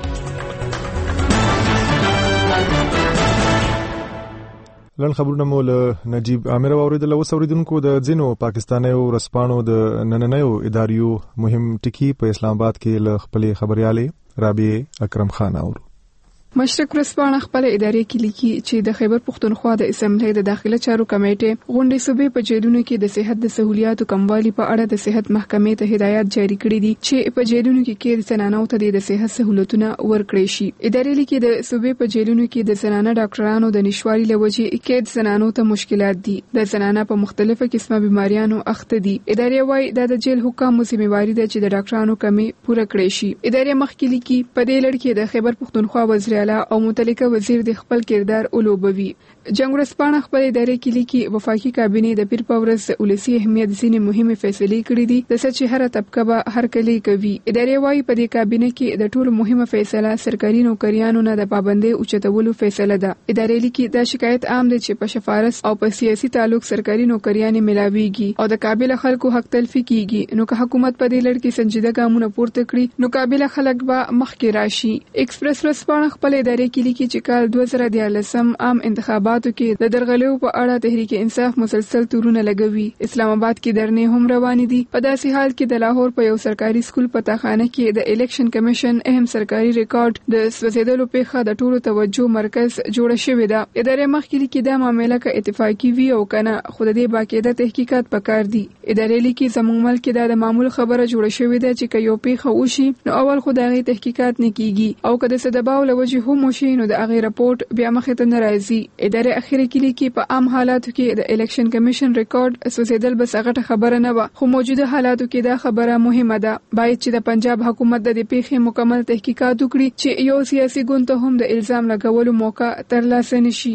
لن خبرونه مو له نجیب امیر اوریدل. اوس اوریدونکو د ځینو پاکستانیو ورسپانو د نننیو اداریو مهم ټکی په اسلام آباد کې له خپلې خبريالې رابعه اکرم خان اورو. مشرق ورځپاڼه خپل ادارې کې لیکي چې د خیبر پښتونخوا د اسمبلی د داخله چارو کمیټې غونډې صوبې په جیلونو کې د صحت د سہولیاتو کموالي په اړه د صحت محکمې ته هدایت جاری کړې دي چې په جیلونو کې کې زنانو ته د صحت سہولتونه ورکړي شي. ادارې لیکي د صوبې په جیلونو کې د زنانه ډاکټرانو د نشواري لوجې کې زنانو ته مشکلات دي. د زنانه په مختلفه قسمه بیماریانو اخته دي. ادارې وايي د جیل حکامو ذمہواری ده چې د ډاکټرانو کمی پوره کړي شي. ادارې مخکې لیکي په دې لړ کې د خیبر پښتونخوا وزیر او متعلقه وزیر د خپل کردار اولوبوي. جنگ ورځپاڼه خپل ادارې کې لیکي وفاقي کابینې د پیر په ورځ ولسی اهمیت ځینې مهمه فیصلې کړې دي د څه چې هر طبقه به هر کلی کوي. ادارې وايي په دې کابینې کې د ټولو مهمه فیصله سرکاري نوکریانو نه د پابندۍ اوچتولو فیصله ده. ادارې لیکي دا شکایت عام دي چې په شفارس او په سیاسي تعلق سرکاري نوکریانې ملاويږي او د قابل خلکو حق تلفي کیږي. نو که حکومت په دې لړ کې سنجیده ګامونه پورته کړي نو قابل خلک به مخکې راشي. ایکسپریس ورځپاڼه خپل ادارې کې لیکي چې کال دوه زره دیارلسم عام انتخاباتو کې د درغلیو په اړه تحریک انصاف مسلسل تورونه لګوي. اسلام آباد کې درنې هم روانې دي. په داسې حال کې د لاهور په یو سرکاري سکول پتاخانه کې د الیکشن کمیشن اهم سرکاري ریکارډ د سوځیدلو پیښه د ټولو توجه مرکز جوړ شوی ده. ادارې مخکې لیکي دا معاملې که اتفاقی وي او کنه خود دې باقاعده تحقیقات پکار دي. ادارې لیکي زموږ ملک کې دا د معمول خبره جوړ شوې ده چې که یو پیښه وشي نو اول خو د هغې تحقیقات نه کیږي او که د سدباو له وجې هم وشي نو د هغې رپورټ بیا مخې ته نه راځي. ادارې اخیری کې لیکي په عام حالاتو کې د الیکشن کمیشن ریکارډ سوځیدل بس هغه خبره نه و خو موجوده حالاتو کې دا خبره مهمه ده. باید چې د پنجاب حکومت د دې پیښې مکمل تحقیقات وکړي چې یو سیاسي ګوند ته هم د الزام لګولو موقع ترلاسه نشي.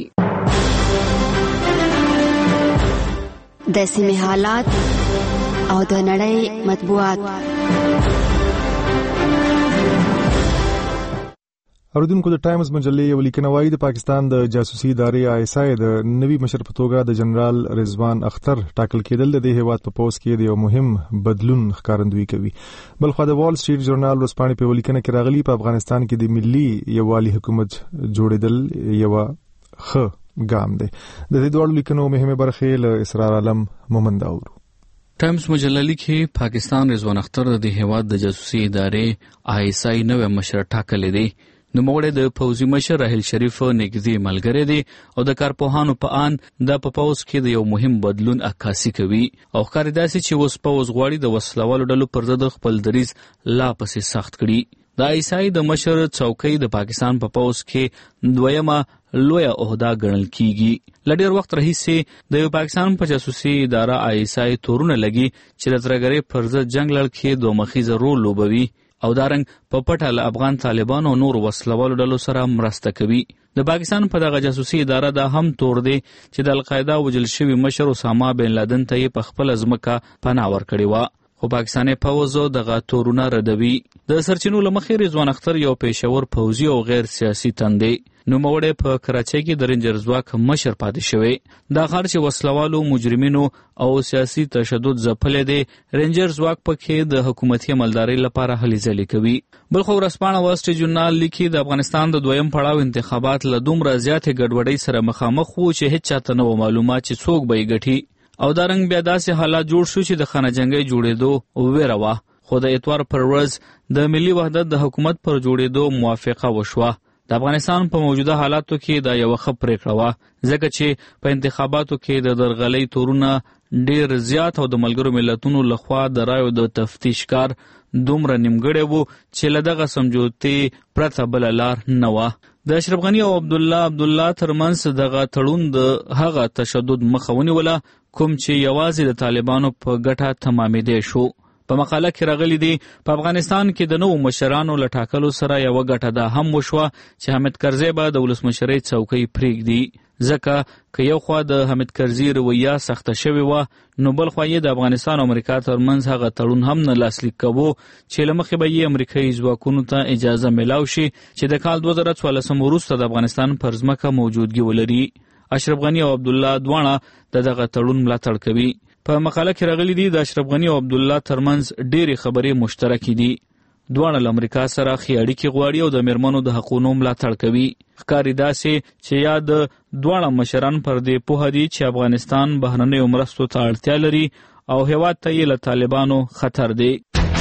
د سیمې حالات او د نړۍ مطبوعات. اوریدونکو د ټایمز مجلې یو لیکنه وايي د پاکستان د جاسوسي ادارې آی اس آی د نوي مشر په توګه د جنرال رضوان اختر ټاکل کېدل د دې هیواد په پوز کې د یو مهم بدلون ښکارندویي کوي. بلخو د وال سټریټ ژورنال ورځپاڼې په لیکنه کې راغلي په افغانستان کې د ملي یووالي حکومت جوړېدل یو ښه ګام دی. د دې ډول لیکنو مهمه برخه له اسرار عالم مومند اورو. ټایمز مجله لیکي پاکستان رضوان اختر د هیواد د جاسوسي ادارې آی اس آی نوې مشر ټاکلې دی. نوموړی د پوځي مشر راحیل شریف نږدې ملګری دی او د کارپوهانو په آن د په پوځ کې د یو مهم بدلون عکاسي کوي او ښکاري داسې چې اوس پوځ غواړي د وسلوالو ډلو پر ضد خپل دریځ لا پسې سخت کړي. د آی اس آی د مشر څوکۍ د پاکستان په پوځ کې دویمه لویه عہده ګڼل کیږي. له ډېر وخت راهیسې د پاکستان په جاسوسي اداره آی اس آی تورونه لګي چې د ترهګرۍ پر ضد جنګ لړ کې دوه مخیزه رول لوبوي او دارنګ په پټه له افغان طالبانو او نور وسلوالو ډلو سره مرسته کوي. د پاکستان په دغه جاسوسي اداره دا هم تور دی چې د القاعده وجل شوي مشر اسامه بن لادن ته یې په خپله ځمکه پناه ورکړې وه، خو پاکستاني پوځ دغه تورونه ردوي. د سرچینو له مخې رضوان اختر یو پیشور پوځي او غیر سیاسي تن دی. نوموړی په کراچۍ کې د رینجر ځواک مشر پاتې شوی. دا ښار چې وسلوالو، مجرمینو او سیاسي تشدد ځپلی دی، رینجر ځواک پکې د حکومتي عملدارۍ لپاره هلې ځلې کوي. بل خو ورځپاڼه وال سټریټ جورنال لیکي د افغانستان د دویم پړاو انتخابات له دومره زیاتې ګډوډۍ سره مخامخ وو چې هیڅ چاته نه وه معلومه چې څوک به یې ګټي او دارنګ بیا داسې حالات جوړ شو چې د خانه جنګۍ جوړېدو ویره وه. خو د اتوار پر ورځ د ملي وحدت د حکومت پر جوړېدو موافقه وشوه. د افغانستان په موجوده حالاتو کې دا یوه ښه پرېکړه وه، ځکه چې په انتخاباتو کې د درغلۍ تورونه ډېر زیات او د ملګرو ملتونو لخوا د رایو د تفتیش کار دومره نیمګړی وو چې له دغه سمجوتې پرته بله لار نه وه. د اشرف غني او عبدالله عبدالله ترمنځ دغه تړون د هغه تشدد مخه ونیوله کوم چې یوازې د طالبانو په ګټه تمامېدی شو. په مقاله کې راغلی دی په افغانستان کې د نوو مشرانو له ټاکلو سره یوه ګټه دا هم وشوه چې حامد کرزی به د ولسمشرۍ څوکۍ پرېږدي، ځکه که یو خوا د حامد کرزي رویه سخته شوې وه نو بل خوا یې د افغانستان او امریکا ترمنځ هغه تړون هم نه لاسلیک کوو چې له مخې به یې امریکایي ځواکونو ته اجازه میلاو شي چې د کال دوه زره څوارلسم وروسته د افغانستان پر ځمکه موجودګي ولري. اشرف غني او عبدالله دواړه د دغه تړون ملاتړ کوي. په مقاله کې راغلی دی د اشرف غني او عبدالله ترمنځ ډېرې خبرې مشترکې دي. دواړه له امریکا سره ښې اړیکې غواړي او د میرمنو د حقونو ملاتړ کوي. ښکاري داسې چې یا د دواړه مشران پر دې پوهه دي چې افغانستان بهرنیو مرستو ته اړتیا لري او هیواد ته یې له طالبانو خطر دی.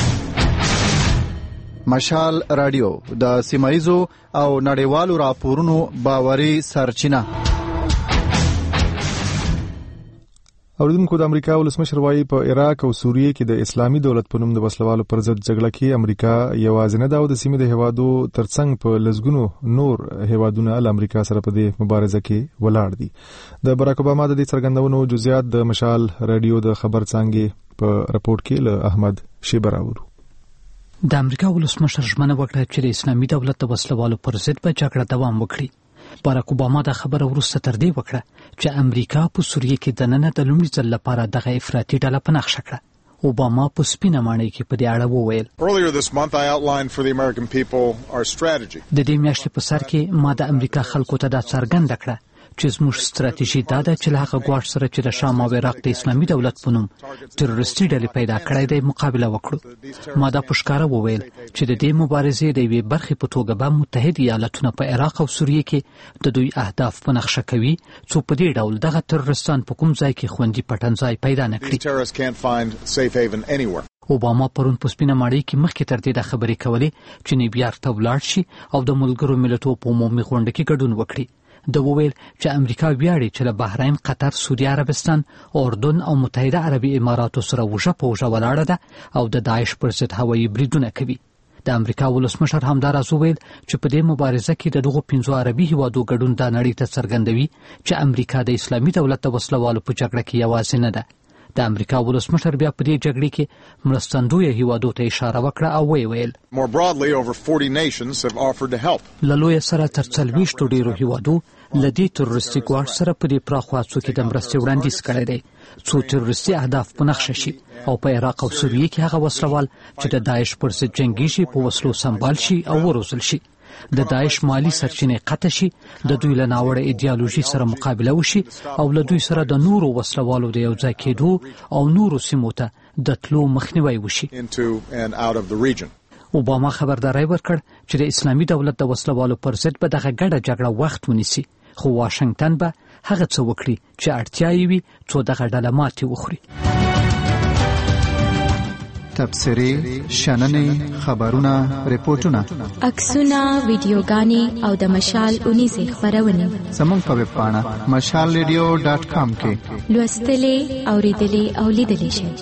مشال رادیو د سیمایزو او نړیوالو راپورونو باوري سرچینه. اوریدونکو، د امریکا ولسمشر وایي په عراق او سوریه کې د اسلامي دولت په نوم د وسلوالو پر ضد جګړه کې امریکا یوازې نه ده او د سیمې د هیوادو ترڅنګ په لسګونو نور هیوادونه له امریکا سره په دې مبارزه کې ولاړ دي. د باراک اوباما د دې څرګندونو جزئیات د مشال رادیو د خبر څانګې په راپورټ کې له احمد شیبر راوړو. د امریکا ولسمشر ژمنه وکړه چې د اسلامي دولت د وسلوالو پر ضد به جګړه دوام وکړي. باراک اوباما د خبره وروسته تر دې وکړه چې امریکا په سوریه کې دننه د لومړي ځل لپاره دغه افراطي ډله په نښه کړه. اوباما په سپینه ماڼۍ کې په دې اړه وویل. د دې میاشتې په سر کې ما د امریکا خلکو ته دا څرګنده کړه چې زموږ ستراتیژي دا ده چې له هغه ګواښ سره چې د شام او عراق د اسلامي دولت په نوم تروریستي ډلې پیدا کړی دی مقابله وکړو. ما دا په ښکاره وویل چې د دې مبارزې د یوې برخې په توګه به متحد ایالتونه په عراق او سوریه کې د دوی اهداف په نقشه کوي څو په دې ډول دغه تروریستان په کوم ځای کې خوندي پټنځای پیدا نه کړي. اوباما پرون په سپینه ماڼۍ کې مخکې تر دې د خبرې کولې چې نیویارک ته ولاړ شي او د ملګرو ملتونو په عمومي غونډه کې ګډون وکړي. د وویل چې امریکا ویاړي چې له بحرین، قطر، سوریه عربستان، اردن او متحده عربي اماراتو سره وژه په وژه ولاړه ده او د داعش پر ضد هوایي بریدونه کوي. د امریکا ولسمشر همداراز وویل چې په دې مبارزه کې د دغو پنځو عربي هیوادو ګډون دا نړۍ ته څرګندوي چې امریکا د اسلامي دولت د وسلوالو په جګړه کې یوازې نه ده. د امریکا ولسمشر بیا په دې جګړې کې مرستندویه هیوادو ته اشاره وکړه او ویې ویل له لویه سره تر څلوېښتو ډېرو هیوادو له دې تروریستي ګواښ سره په دې پراخو هڅو کې د مرستې وړاندیز کړی دی څو تروریستي اهداف په نښه شي او په عراق او سوریه کې هغه وسلوال چې د داعش پر ضد جنګیږي په وسلو سمبال شي او وروزل شي، د داعش مالی سرچینې قطع شي، د دوی له ناوړه ایډیالوژي سره مقابله وشي او له دوی سره د نورو وسلوالو د یو ځای کېدو او نورو سیمو ته د تلو مخنیوی وشي. اوباما خبرداری ورکړ چې د اسلامي دولت د وسلوالو پر ضد به دغه ګډه جګړه وخت ونیسي، خو واشنګټن به هغه څه وکړي چې اړتیا یې وي څو دغه ډله ماتې وخوري. تبصرې شننې خبرونه ریپورتونه عکسونه ویډیوګانې او د مشال اونیزې خبرونه زموږ په ویب پاڼه مشال ریډیو ډاټ کام کې لوستلې اوریدلې او لیدلې شئ.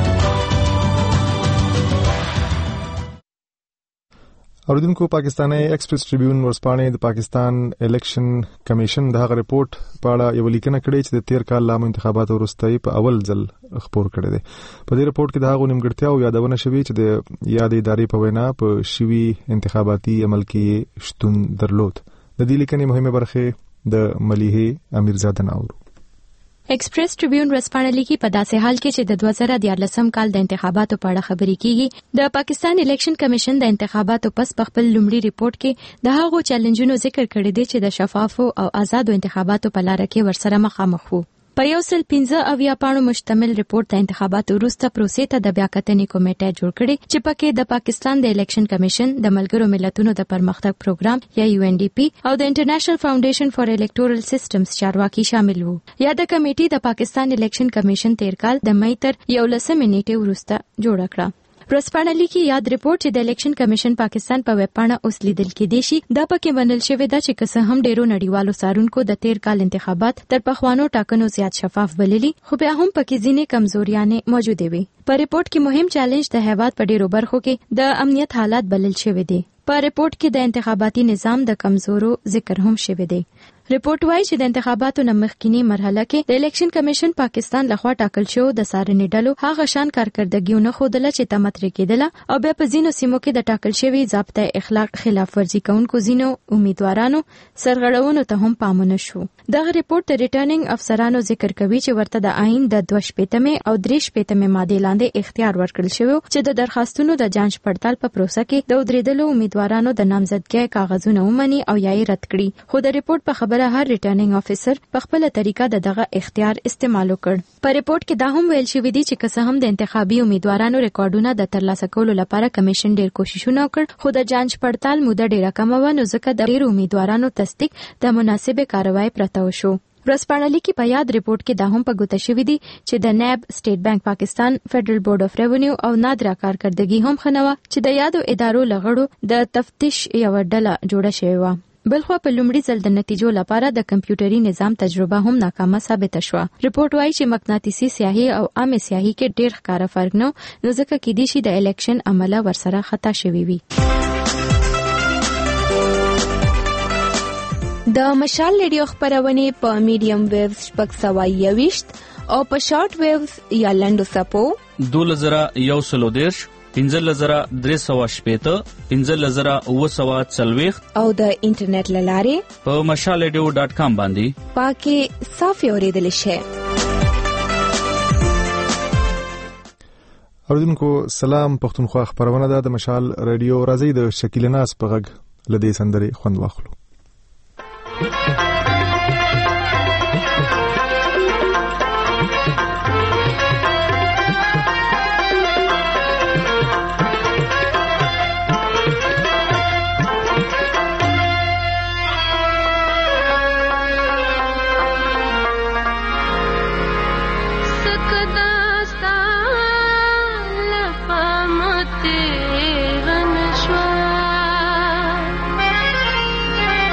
اوریدونکو، پاکستاني ایکسپریس ټریبیون ورسپانې د پاکستان الیکشن کمیشن د هغه ریپورت په اړه یو لیکنه کړې چې د تیر کال لامو انتخاباتو وروسته په اول ځل خبر کړی دی. په دې ریپورت کې د هغو نیمګړتیاو یادونه شوې چې د یادې ادارې په وینا په شوي انتخاباتي عمل کې شتون درلود. د دې لیکنې مهمه برخه د ملیحه امیرزاده ناورو. ایکسپریس ټریبیون ورسپانه لیکي په داسې حال کې چې د دوه زره دیارلسم کال د انتخاباتو په اړه خبرې کیږي، د پاکستان الیکشن کمیشن د انتخاباتو پس په خپل لومړي ریپورت کې د هغو چیلنجونو ذکر کړی دی چې د شفافو او آزادو انتخاباتو په لار کې ورسره مخامخ وو. په یو سل پنځه اویا پاڼو مشتمل ریپورت د انتخاباتو وروسته پروسې ته د بیاکتنې کمیټه جوړ کړي چې پکې د پاکستان د الیکشن کمیشن، د ملګرو ملتونو د پرمختګ پروګرام یا یو ان ډي پی او د انټرنیشنل فاونډیشن فار الکټورل سیسټمز چارواکي شامل وو. یا د کمیټې د پاکستان الیکشن کمیشن تیر کال د مئی تر یولسمې نیټې وروسته جوړ کړه. ورسپانه لیکي یاد ریپورت چې د الیکشن کمیشن پاکستان په ویب پاڼه اوس لیدل کېدی شي، دا پکې منل شوی دا چې که څه هم ډیرو نړیوالو څارونکو د تیر کال انتخابات تر پخوانو ټاکنو زیات شفاف بللي، خو بیا هم پکې ځینې کمزوریانې موجودې وي. په ریپورت کې مهم چیلنج د هیواد په ډیرو برخو کې د امنیت حالات بلل شوی دی. په ریپورت کې د انتخاباتي نظام د کمزورو ذکر هم شوی دی. ریپورت وايي چې د انتخاباتو نه مخکینی مرحله کې د الیکشن کمیشن پاکستان لخوا ټاکل شو د سارنې ډلو هغه شان کارکردګیو نه ښودله چې تمت کېدله او بیا په ځینو سیمو کې د ټاکل شوی ضابطه اخلاق خلاف ورزي کوونکو ځینو امیدوارانو سرغړونو ته هم پام نه شو. دغه ریپورت د ریټرنینګ افسرانو ذکر کوي چې ورته د آئین د دوه شپېتمې او درې شپېتمې مادې لاندې اختیار ورکړل شوی چې د درخواستونو د جانچ پړتال په پروسه کې د ودرېدلو امیدوارانو د نامزدګۍ کاغذونه ومني او یا یې رد کړي. خو د ریپورت په خبره هر ریټرنینګ افیسر په خپل طریقه د دغه اختیار استعمال وکړ. په ریپورت کې دا هم ویل شوی دی چې که څه هم د انتخابي امیدوارانو ریکارډونه د ترلاسه کولو لپاره کمیشن ډیر کوششونه وکړ، خو د جانچ پړتال موده ډیره کم و، نو ځکه د ډیرو امیدوارانو تصدیق د مناسبې کاروایی پرته وشو. ورسپانه لیکي په یاد ریپورت کې دا هم په ګوته شوی دی چې د نیب، سټیټ بانک پاکستان، فدرل بورډ اف ریونیو او نادرا کارکردګي هم خنوه چې د یادو ادارو لغړو د تفتیش یو ډله جوړه شوې و. بلخوا په لومړي ځل د نتیجو لپاره د کمپیوټري نظام تجربه هم ناکامه ثابته شوه. ریپورت وايي چې مقناطیسي سیاهي او عامه سیاهي کې ډېر ښکاره فرق نه، نو ځکه کېدای شي د الیکشن عمله ورسره خطا شوی وي. د مشال ریډیو خبرونه په میډیم ویوز شپږ سوه یوویشت او په شارټ ویوز یا لنډو څپو دوه زره یو سلو دېرش، پنځه زره درې سوه شپېته، پنځه زره اووه سوه څلوېښت او د انټرنیټ له لارې په مشال ریډیو ډاټ کام باندې پاکې صاف اورېدلی شئ. اوریدونکو سلام، پښتونخوا خبرونه ده د مشال ریډیو. راځي د شکیل ناز په غږ لدې سندرې خوند واخلو. Thank you.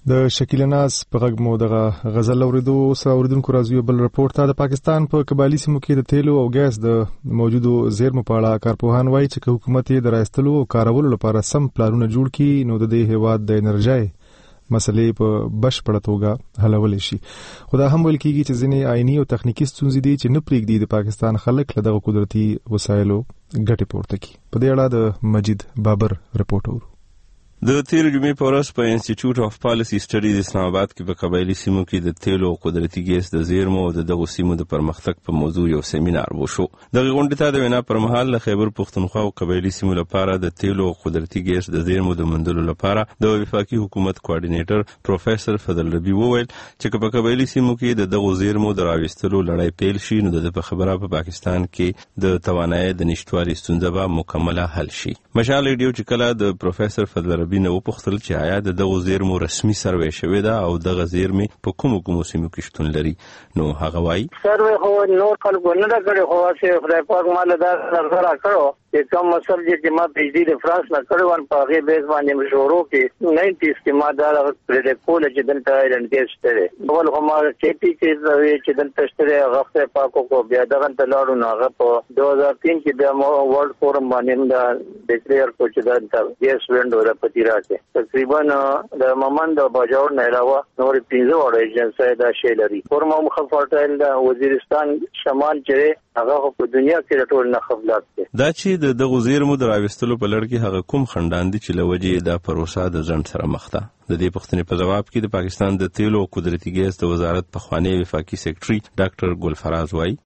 د شکیل ناز په غږ مو دغه غزل اوریدو سره اوریدونکو راځي بل رپورت ته. د پاکستان په قبایلی سیمو کې د تیلو او ګاز د موجودو زیرمو په اړه کارپوهان وایي چې حکومت یې د راستلو او کارولو لپاره سم پلانونه جوړ کړي نو د دې هیواد د انرژي مسلې په بشپړه توګه حلول شي. خو دا هم ویل کېږي چې ځینې آئینی او تخنیکی ستونزې دي چې نه پرېږدي د پاکستان خلک له دغه قدرتي وسایلو ګټه پورته کړي. په دې اړه د مجید بابر رپورټ اورو. د تیر جمعې په ورځ په انسټیټیوټ اف پالیسی سټډیز اسلام آباد کې په قبایلی سیمو کې د تیلو او قدرتي ګیس د زیرمو او د دغو سیمو د پرمختګ په موضوع یو سیمینار وشو. دغه غونډې ته د وینا پر مهال له خیبر پښتونخوا او قبایلی سیمو لپاره د تیلو او قدرتي ګیس د زیرمو د موندلو لپاره د وفاقي حکومت کوارډینیټر پروفیسور فضل ربی وویل چې په قبایلی سیمو کې د دغو زیرمو د راوستلو لړۍ پیل شي نو د خبره په پاکستان کې د توانایي د نشټوالي ستونزه به مکمله حل شي. مشال ریډیو چې کله د پروفیسور فضل ربی نه وپوښتل چې آیا د دغو زیرمو رسمي سروې شوې ده او دغه زیرمې په کومو کومو سیمو کې شتون لري نو هغه وایي سروې خو نور خلکو نه ده کړې خو چې خدای پاک مال دا نظر راکړو چې کوم مسل چې ما پی ایچ ډي د فرانس نه کړو ان په هغه بیس باندې مشورو کې نایمټیز کې ما دا پریډکول چې دلته ایرن ګیس ته ډول هم چې پی کې چې دلته شته هغه پاکو کو بیا دغه ته لاړو نو هغه په دوه هزار تین کې د ورلد فورم باندې دا ډیکلیئر کو چې دا ګیس وینډو را پتی راځي. تقریبا د ممن د باجوړ نه علاوه نور پنځه وړ ایجنسۍ دا شی لري. فورما مخفرټایل د وزیرستان شمال چې هغه په دنیا کې ټول نه خپلات دي. دا چې د دغه زیرمو د راوستلو په لړ کې هغه کوم خندان دي چې لوجې دا پروسه د ځن سره مخ ده. د دې پوښتنې په جواب کې د پاکستان د تیلو او قدرتي ګیس د وزارت پخوانی وفاقي سیکریټري ډاکټر ګلفراز وایي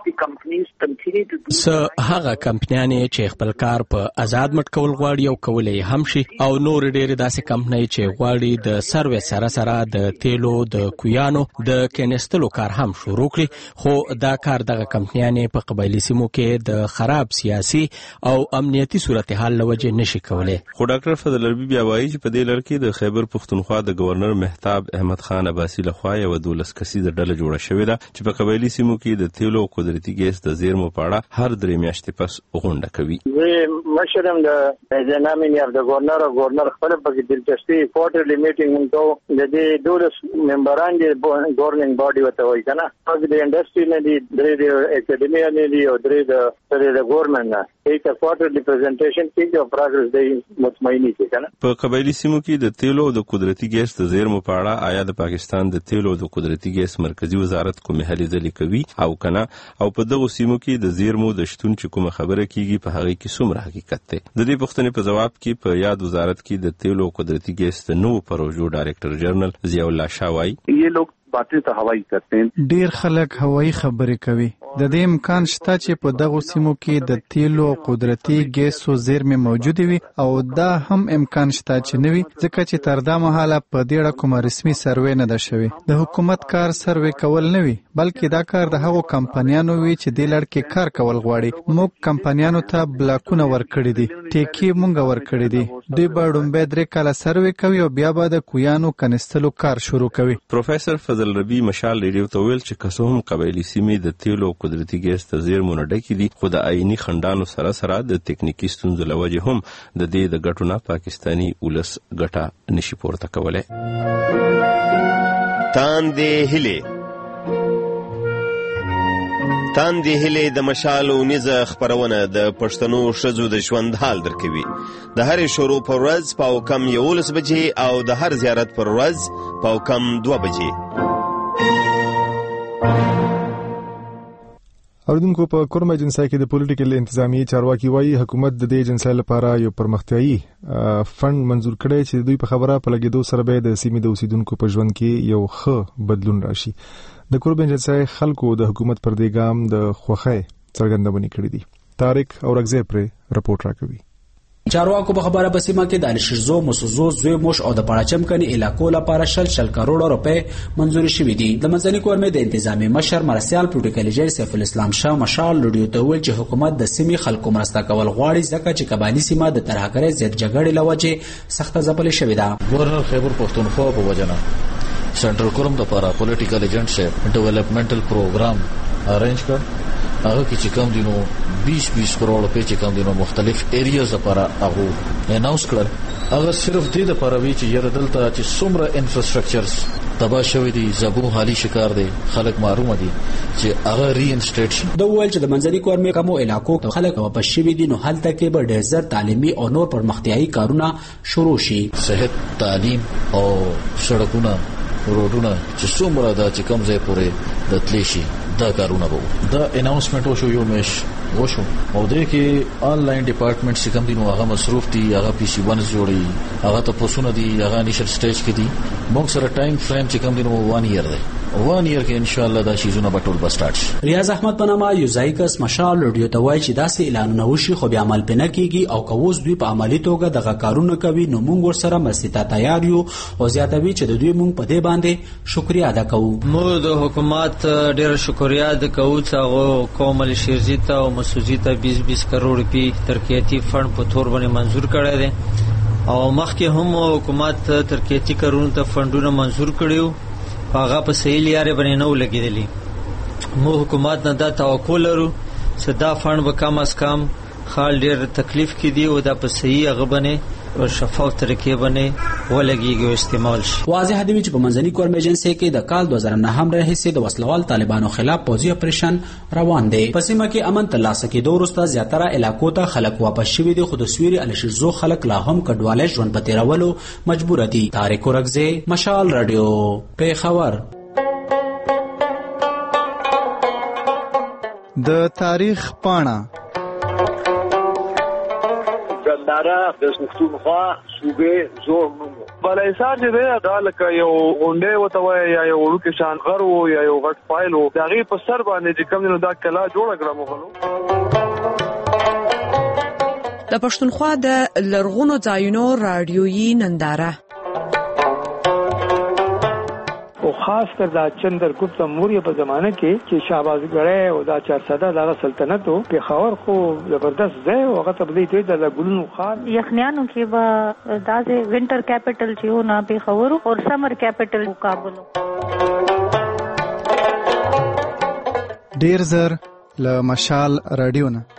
څه هغه کمپنیانې چې خپل کار په آزاد مټ کول غواړي او کولای هم شي او نور ډېر داسې کمپنۍ چې غواړي د سروې سره سره د تیلو د کویانو د کینستلو کار هم شروع کړي خو دا کار دغه کمپنیانې په قبایلی سیمو کې د خراب سیاسي او امنیتي صورتحال لوجه نشي کولای. خو ډاکټر فضل ربی بیا وایي چې په دې لړ کې د خیبر پښتونخوا د گورنر مهتاب احمد خان عباسی لخوا یو دولس کسیزه ډله جوړه شوې ده چې په قبایلی سیمو کې د تیلو او قدرتي ګیس د زیرمو په اړه هر درې میاشتې پس غونډه کوي. زه مشرم د نامینې د گورنر او گورنر خپل په دلچسپي کوارټرلی میټینګ کوو د دې دولس ممبران د ګورنینګ باډي وته وایي کنه هغه د انډستری نه دي درې د اکیډمي نه دي او درې د د ګورنمنت نه ایک کوارټرلی پریزنټیشن کې او پروګرس دی مطمئنی کې کنه. په قبایلی سیمو کې د تیلو او د قدرتي ګیس د زیرمو په اړه آیا د پاکستان د تیلو او د قدرتي ګیس مرکزی وزارت کومې هلې ځلې کوي او کنه او په دغه سیمو کې د زیرمو د شتون چې کومه خبره کیږي په هغه کې څومره حقیقت دی. د دې پوښتنې په جواب کې په یاد وزارت کې د تیلو او قدرتي ګیس د نوو پروژو ډایریکټر جنرال ضیاء الله شاه وایي یہ لوگ باتیں تو هوایی کرتے ہیں. ډیر خلک هوایی خبرې کوي. د دې امکان شته چې په دغه سیمو کې د تیلو او قدرتي ګیسو زیرمې موجود وي او دا هم امکان شته چې نوي ځکه چې تر دا مهاله په دې اړه کومه رسمي سروې نه ده شوې. د حکومت کار سروې کول نه وي بلکې دا کار د هغو کمپنیانو وي چې دې لړ کې کار کول غواړي. موږ کمپنیانو ته بلاکونه ورکړي دي ټیکې مونږ ورکړي دي. دوی به ډومبه درې کاله سروې کوي او بیا به د کویانو کنستلو کار شروع کوي. پروفیسور فضل ربی مشال ریډیو ته ویل چې کسوم قبایلی سیمې د تیلو او قدرتي ګیس د زیرمو نه ډکې دي خو د آئینی خندانو سره سره د تکنیکی ستونزو له وجې هم د دې د ګټو نه پاکستاني ولس ګټه نشي پورته کولی. تاندې هیلې تاندې هیلې د مشال اونیزه خپرونه د پښتنو ښځو د ژوند حال درکوي. د هرې شروع پر ورځ په کم یولس بجې او د هر زیارت پر ورځ په کم دوه بجې. اوریدونکو په کورم ایجنسۍ کې د پولیټیکل انتظامی چارواکي وایي حکومت د دې ایجنسۍ لپاره یو پرمختیایي فند منزور کړی چې دوی په خبره په لګیدو سره به د سیمې د اوسیدونکو په ژوند کې یو ښه بدلون راشي. د کورم ایجنسۍ خلکو د حکومت پر دې ګام د خوښۍ څرګندونه کړې دي. طارق اورګزی پر رپورټ راکوي. چارواکو په خبره بسیمه کې د الشرزو مسوزو زوی موش او د پړاچم کني علاقو لپاره شل شل کروڑ روپے منزوري شوې دي. د منځني کورمې د انتظامی مشر مرسیال پروتوکول جیر سیف الاسلام شاه مشال لډیو ته ویل چې حکومت د سیمې خلکو مرسته کول غواړي ځکه چې کبانی سیمه د ترهګرۍ ضد جګړې لوجه سخت ځپلې شوې ده. گورنر خیبر پښتونخوا په وجنه سنټرل کورم د لپاره پولیټیکل ایجنټ شه ډیولپمنټل پروګرام ارینج کړ هغه کې چې کوم دینو بیس بیس کروڑ روپے چې کوم دینو مختلف ایریاز لپاره هغه اناونس کړل هغه صرف دې لپاره وی چې یره دلته چې څومره انفراستراکچرز تبا شوی دي زبو حالي شکار دي خلک معلومه دي چې هغه ری انسټیټ شي د ویل چې د منځني کورمې کومو علاقو خلک په شوی دي نو هلته کې به ډېر زر تعلیمي او نور پرمختیايي کارونه شروع شي صحت تعلیم او سړکونه روډونه چې څومره دا چې کوم ځای پورې د تلی شي دا کارونه وو دا اناونسمنت وشو یو مش وشو او دې کې آنلاین ډپارټمنټ چې کوم دي نو هغه مصروف دي هغه پی سی ونز جوړي هغه ته پوسونه دي هغه انیشل سټیج کې دي موږ سره ټایم فریم چې کوم دي نو وان ایئر دی وان ایئر کې ان شاء الله دا شیزونه به ټول به سٹارټ شي. ریاض احمد پنامه یوزایکس مشال رادیو ته وایي چې داسې اعلانونه وشي خو بیا عمل پنه کیږي او کووس دوی په عملی توګه دغه کارونه کوي نو موږ ورسره مرستې تیار یو او زیاتوي چې د دوی موږ په دې باندې شکریا ادا کوو. موږ د حکومت ډېر شکریا ادا کوو چې هغه کومل شیرزی ته او مسوزی ته بیس بیس کروڑ روپی ترکیتی فند په تور باندې منزور کړی دی او مخکې هم حکومت ترکیتی کارونو ته فندونه منزور کړیو هغه په صحیح لارې باندې نه ولګېدلی. مو حکومت نه دا توقع لرو چې دا فند به کم از کم خال ډېر تکلیف کې دی او دا په صحیح هغه باندې او شفاف طریقې باندې ولګيږي او استعمال شي. واضح دی چې په منځني کورم ایجنسی کې د کال دو هزار نه هم راهیسې د وسلوال طالبانو خلاف پوځي اپریشن روان دی. په سیمه کې امن ترلاسه کېدو وروسته زیاتره علاقو ته خلک واپس شوي دي خو د سویري الشیزو خلک لا هم کډواله ژوند په تیرولو مجبور دي. طارق ورکزی مشال رادیو پیښور. د تاریخ پاڼه دارا د پښتونخوا صوبې زور نومو بلایسار چې دی دا لکه یو غونډې وته وای یا یو وړوکی شان غر وو یا یو غټ فایل وو د هغې په سر باندې چې کوم دی نو دا کلا جوړه کړه مغلو. د پښتونخوا د لرغونو ځایونو راډیویي ننداره او خاص کر دا چندرګپت موریه په زمانه کې چې شهبازګړی او دا چارسده دغه سلطنت او پیښور خو زبردست ځای او هغه ته بدلی د ګلونو خان یخنیانو کې به دا د وینټر کیپټل چې و نه پیښور او سمر کیپټل کابل. ډیر زر له مشال رادیو نه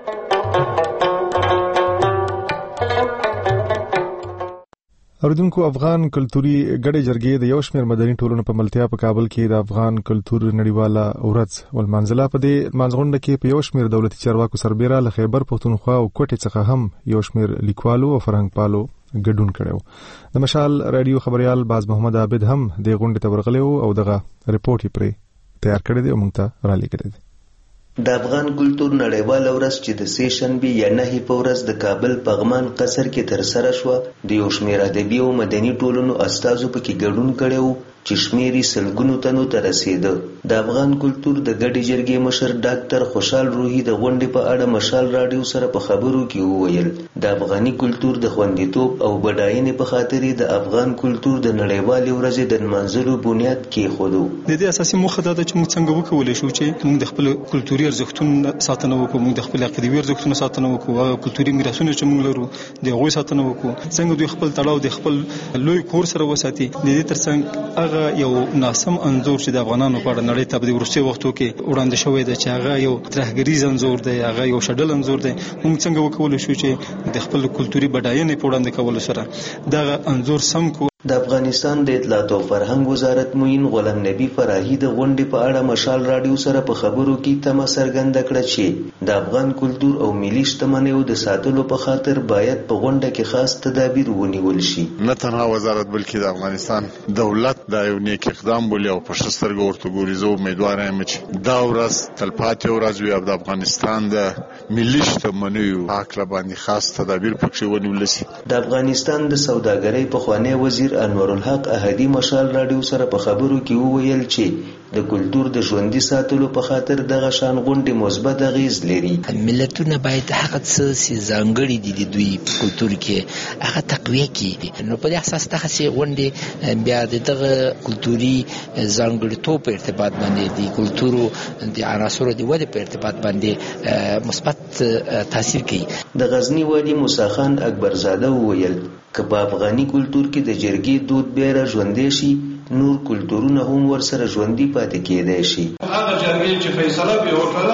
اوریدونکو افغان کلتوري ګډې جرګې د یو شمېر مدني ټولنو په ملتیا په کابل کې د افغان کلتور نړیواله ورځ ولمانځله. په دې مانځغونډه کې په یو شمېر دولتي چارواکو سربېره له خیبر پښتونخوا او کوټې څخه هم یو شمېر لیکوالو او فرهنګ پالو ګډون کړو. د مشال رادیو خبريال باز محمد عابد هم د غونډې ته ورغلی او دغه ریپورت یې پرې تیار کړی دی او موږ ته را لېږلی دی. د افغان کلتور نړیواله ورځ چې د سې شنبې یا نهې په ورځ د کابل پغمان قصر کې ترسره شوه د یو شمېر ادبي او مدني ټولنو استازو پکې ګډون کړی و چې شمېر یې سلګونو تنو ته رسېده. د افغان کلتور د ګډې جرګې مشر ډاکټر خوشحال روحي د غونډې په اړه مشال راډیو سره په خبرو کې وویل د افغاني کلتور د خوندیتوب او بډاینې په خاطر د افغان کلتور د نړیوالې ورځې د نمانځلو بنیاد کېښودو. د دې اساسي موخه دا ده چې موږ څنګه وکولی شو چې موږ د خپل کلتوري ارزښتونو ساتنه وکړو، موږ د خپل عقیدوي ارزښتونو ساتنه وکړو، هغه کلتوري میراثونه چې موږ لرو د هغوی ساتنه وکړو، څنګه دوی خپل تړاو د خپل لوی کور سره وساتي. د دې ترڅنګ هغه یو ناسم انځور چې د افغانانو په اړه نړۍ ته په وروستي وختو کې وړاندې شوی دی چې هغه یو ترهګریز انځور دی، هغه یو شډل انځور دی. موږ څنګه وکولی شو چې د خپل کلتوري بډاینې په وړاندې کولو سره دغه انځور سم کو. د افغانستان د اطلاعات او فرهنګ وزارت معین غلام نبی فراهی د غونډې په اړه مشال راډیو سره په خبرو کې تمه څرګنده کړه چې د افغان کلتور او ملي شتمنیو د ساتلو په خاطر باید په غونډه کې خاص تدابیر ونیول شي. نه تنها وزارت بلکې د افغانستان دولت دا یو نیک اقدام بولي او په ښه سترګه ورته ګوري. زه امیدوار یم چې دا ورځ تلپاتې ورځ وي او د افغانستان د ملي شتمنیو په هکله باندې خاص تدابیر پکې ونیول شي. د افغانستان د سوداګرۍ پخوانی وزیر انور الحق احدی مشال راډیو سره په خبرو کې وویل چې د کلتور د ژوندۍ ساتلو په خاطر دغه شان غونډې مثبت اغیز لري. ملتونه باید هغه څه چې ځانګړي دي د دوی په کلتور کې هغه تقویه کړي. نو په دې اساس دغه چې غونډې بیا د دغه کلتوري ځانګړتوب په ارتباط باندې د کلتورو د عناصرو د ودې په ارتباط باندې مثبت تاثیر کوي. د غزنی والی موسی خان اکبرزاده وویل که په افغاني کلتور کې د جرګې دود بیا را ژوندی شي نور کلتورونه هم ورسره ژوندي پاتې کېدای شي. هغه جرګې چې فیصله به وکړه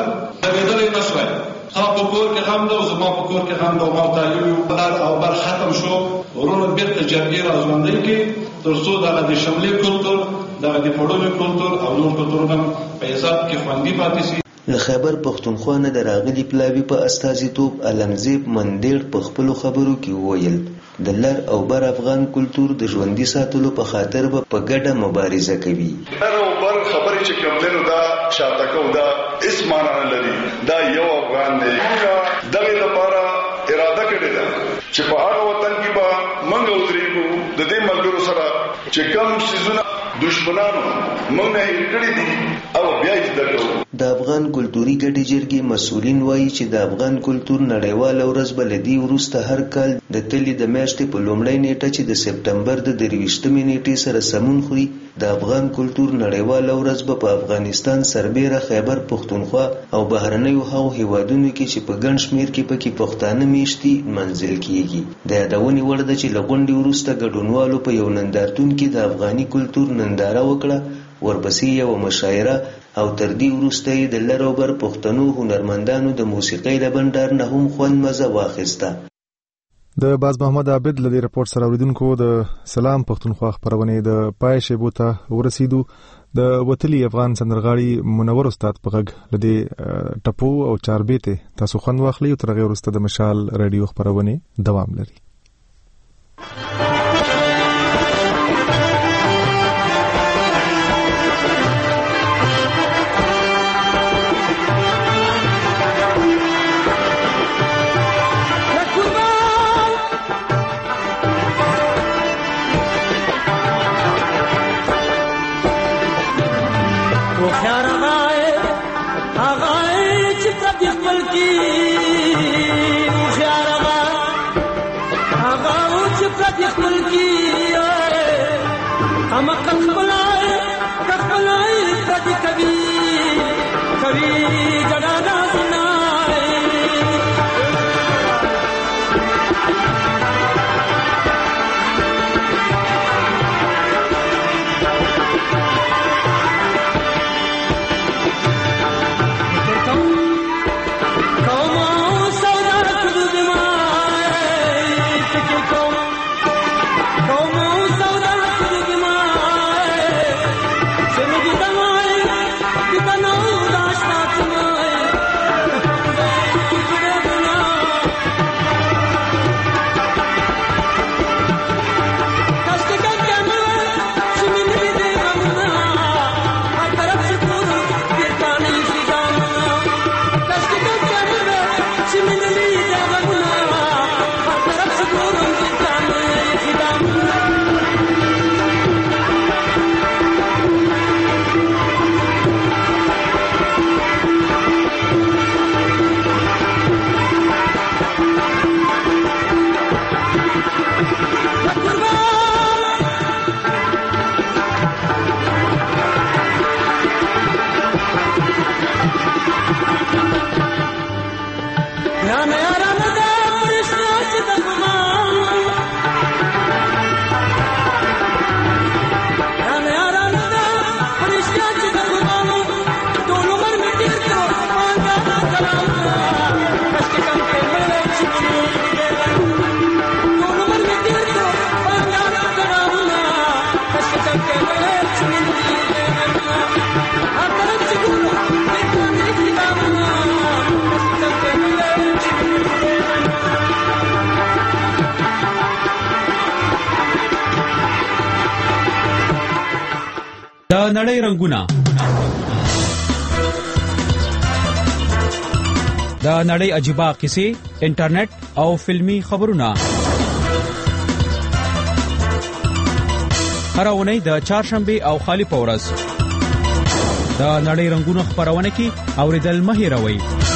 درېدلی نه شوی. تا په کور کې غم ده او زما په کور کې غم ده او ما ورته ویلي وو او بر ختم شو، ورونه بېرته جرګې را ژوندۍ کړي تر څو دغه د شملې کلتور، دغه د پړونې کلتور او نور کلتورونه په عزت کې خوندي پاتې شي. له خیبر پښتونخوا نه د راغلي پلاوي په استازیتوب علمزیب مندېړ په خپلو خبرو کې وویل د لر او بر افغان کلتور د ژوندي ساتلو په خاطر به په ګډه مبارزه کوي. لر او بر خبرې چې کوم دنو دا شاته کو دا اس معنا نه لري، دا یو افغان دی. دغه لپاره اراده کړې ده چې په هغه وطن کې به موږ ودرېږو د دې ملګرو سره چې کوم څیزونه دشمنانو موږ نه هېر کړي دي او بیا یې زده کوو. د افغان کلتوري ګډې جرګې مسؤلین وایي چې د افغان کلتور نړیواله ورځ به له دې وروسته هر کال د تلې د میاشتې په لومړۍ نیټه چې د سپټمبر د درویشتمې نیټې سره سمون خوري د افغان کلتور نړیواله ورځ به په افغانستان سربیره خیبر پښتونخوا او بهرنیو هغو هیوادونو کې چې په ګڼ شمېر کې پکې پښتانه میشتي منزل کیږي. د یادونې وړ ده چې له غونډې وروسته ګډونوالو په یو نندارتون کې د افغاني کلتور ننداره وکړه، ورپسې یوه مشاعره او تر دې وروسته یې د لر او بر پښتنو هنرمندانو د موسیقۍ له بنډار نه هم خوند مزه واخیسته. د باز محمد عابد له دې رپورټ سره اوریدونکو د سلام پښتونخوا خبرونه د پای شیبو ته ورسېدو. د وتلي افغان سندرغاړي منور استاد په غږ لدې ټپو او چاربېته تاسو خوند واخلئ او تر هغه وروسته د مشال رادیو خبرونه دوام لري. نړۍ رنگونه د نړۍ عجيبه قصې، انټرنیټ او فلمي خبرونه هر اونۍ د چهارشنبه او خالی پورس د نړۍ رنگونه خبرونه کې اوریدل مه هېروئ.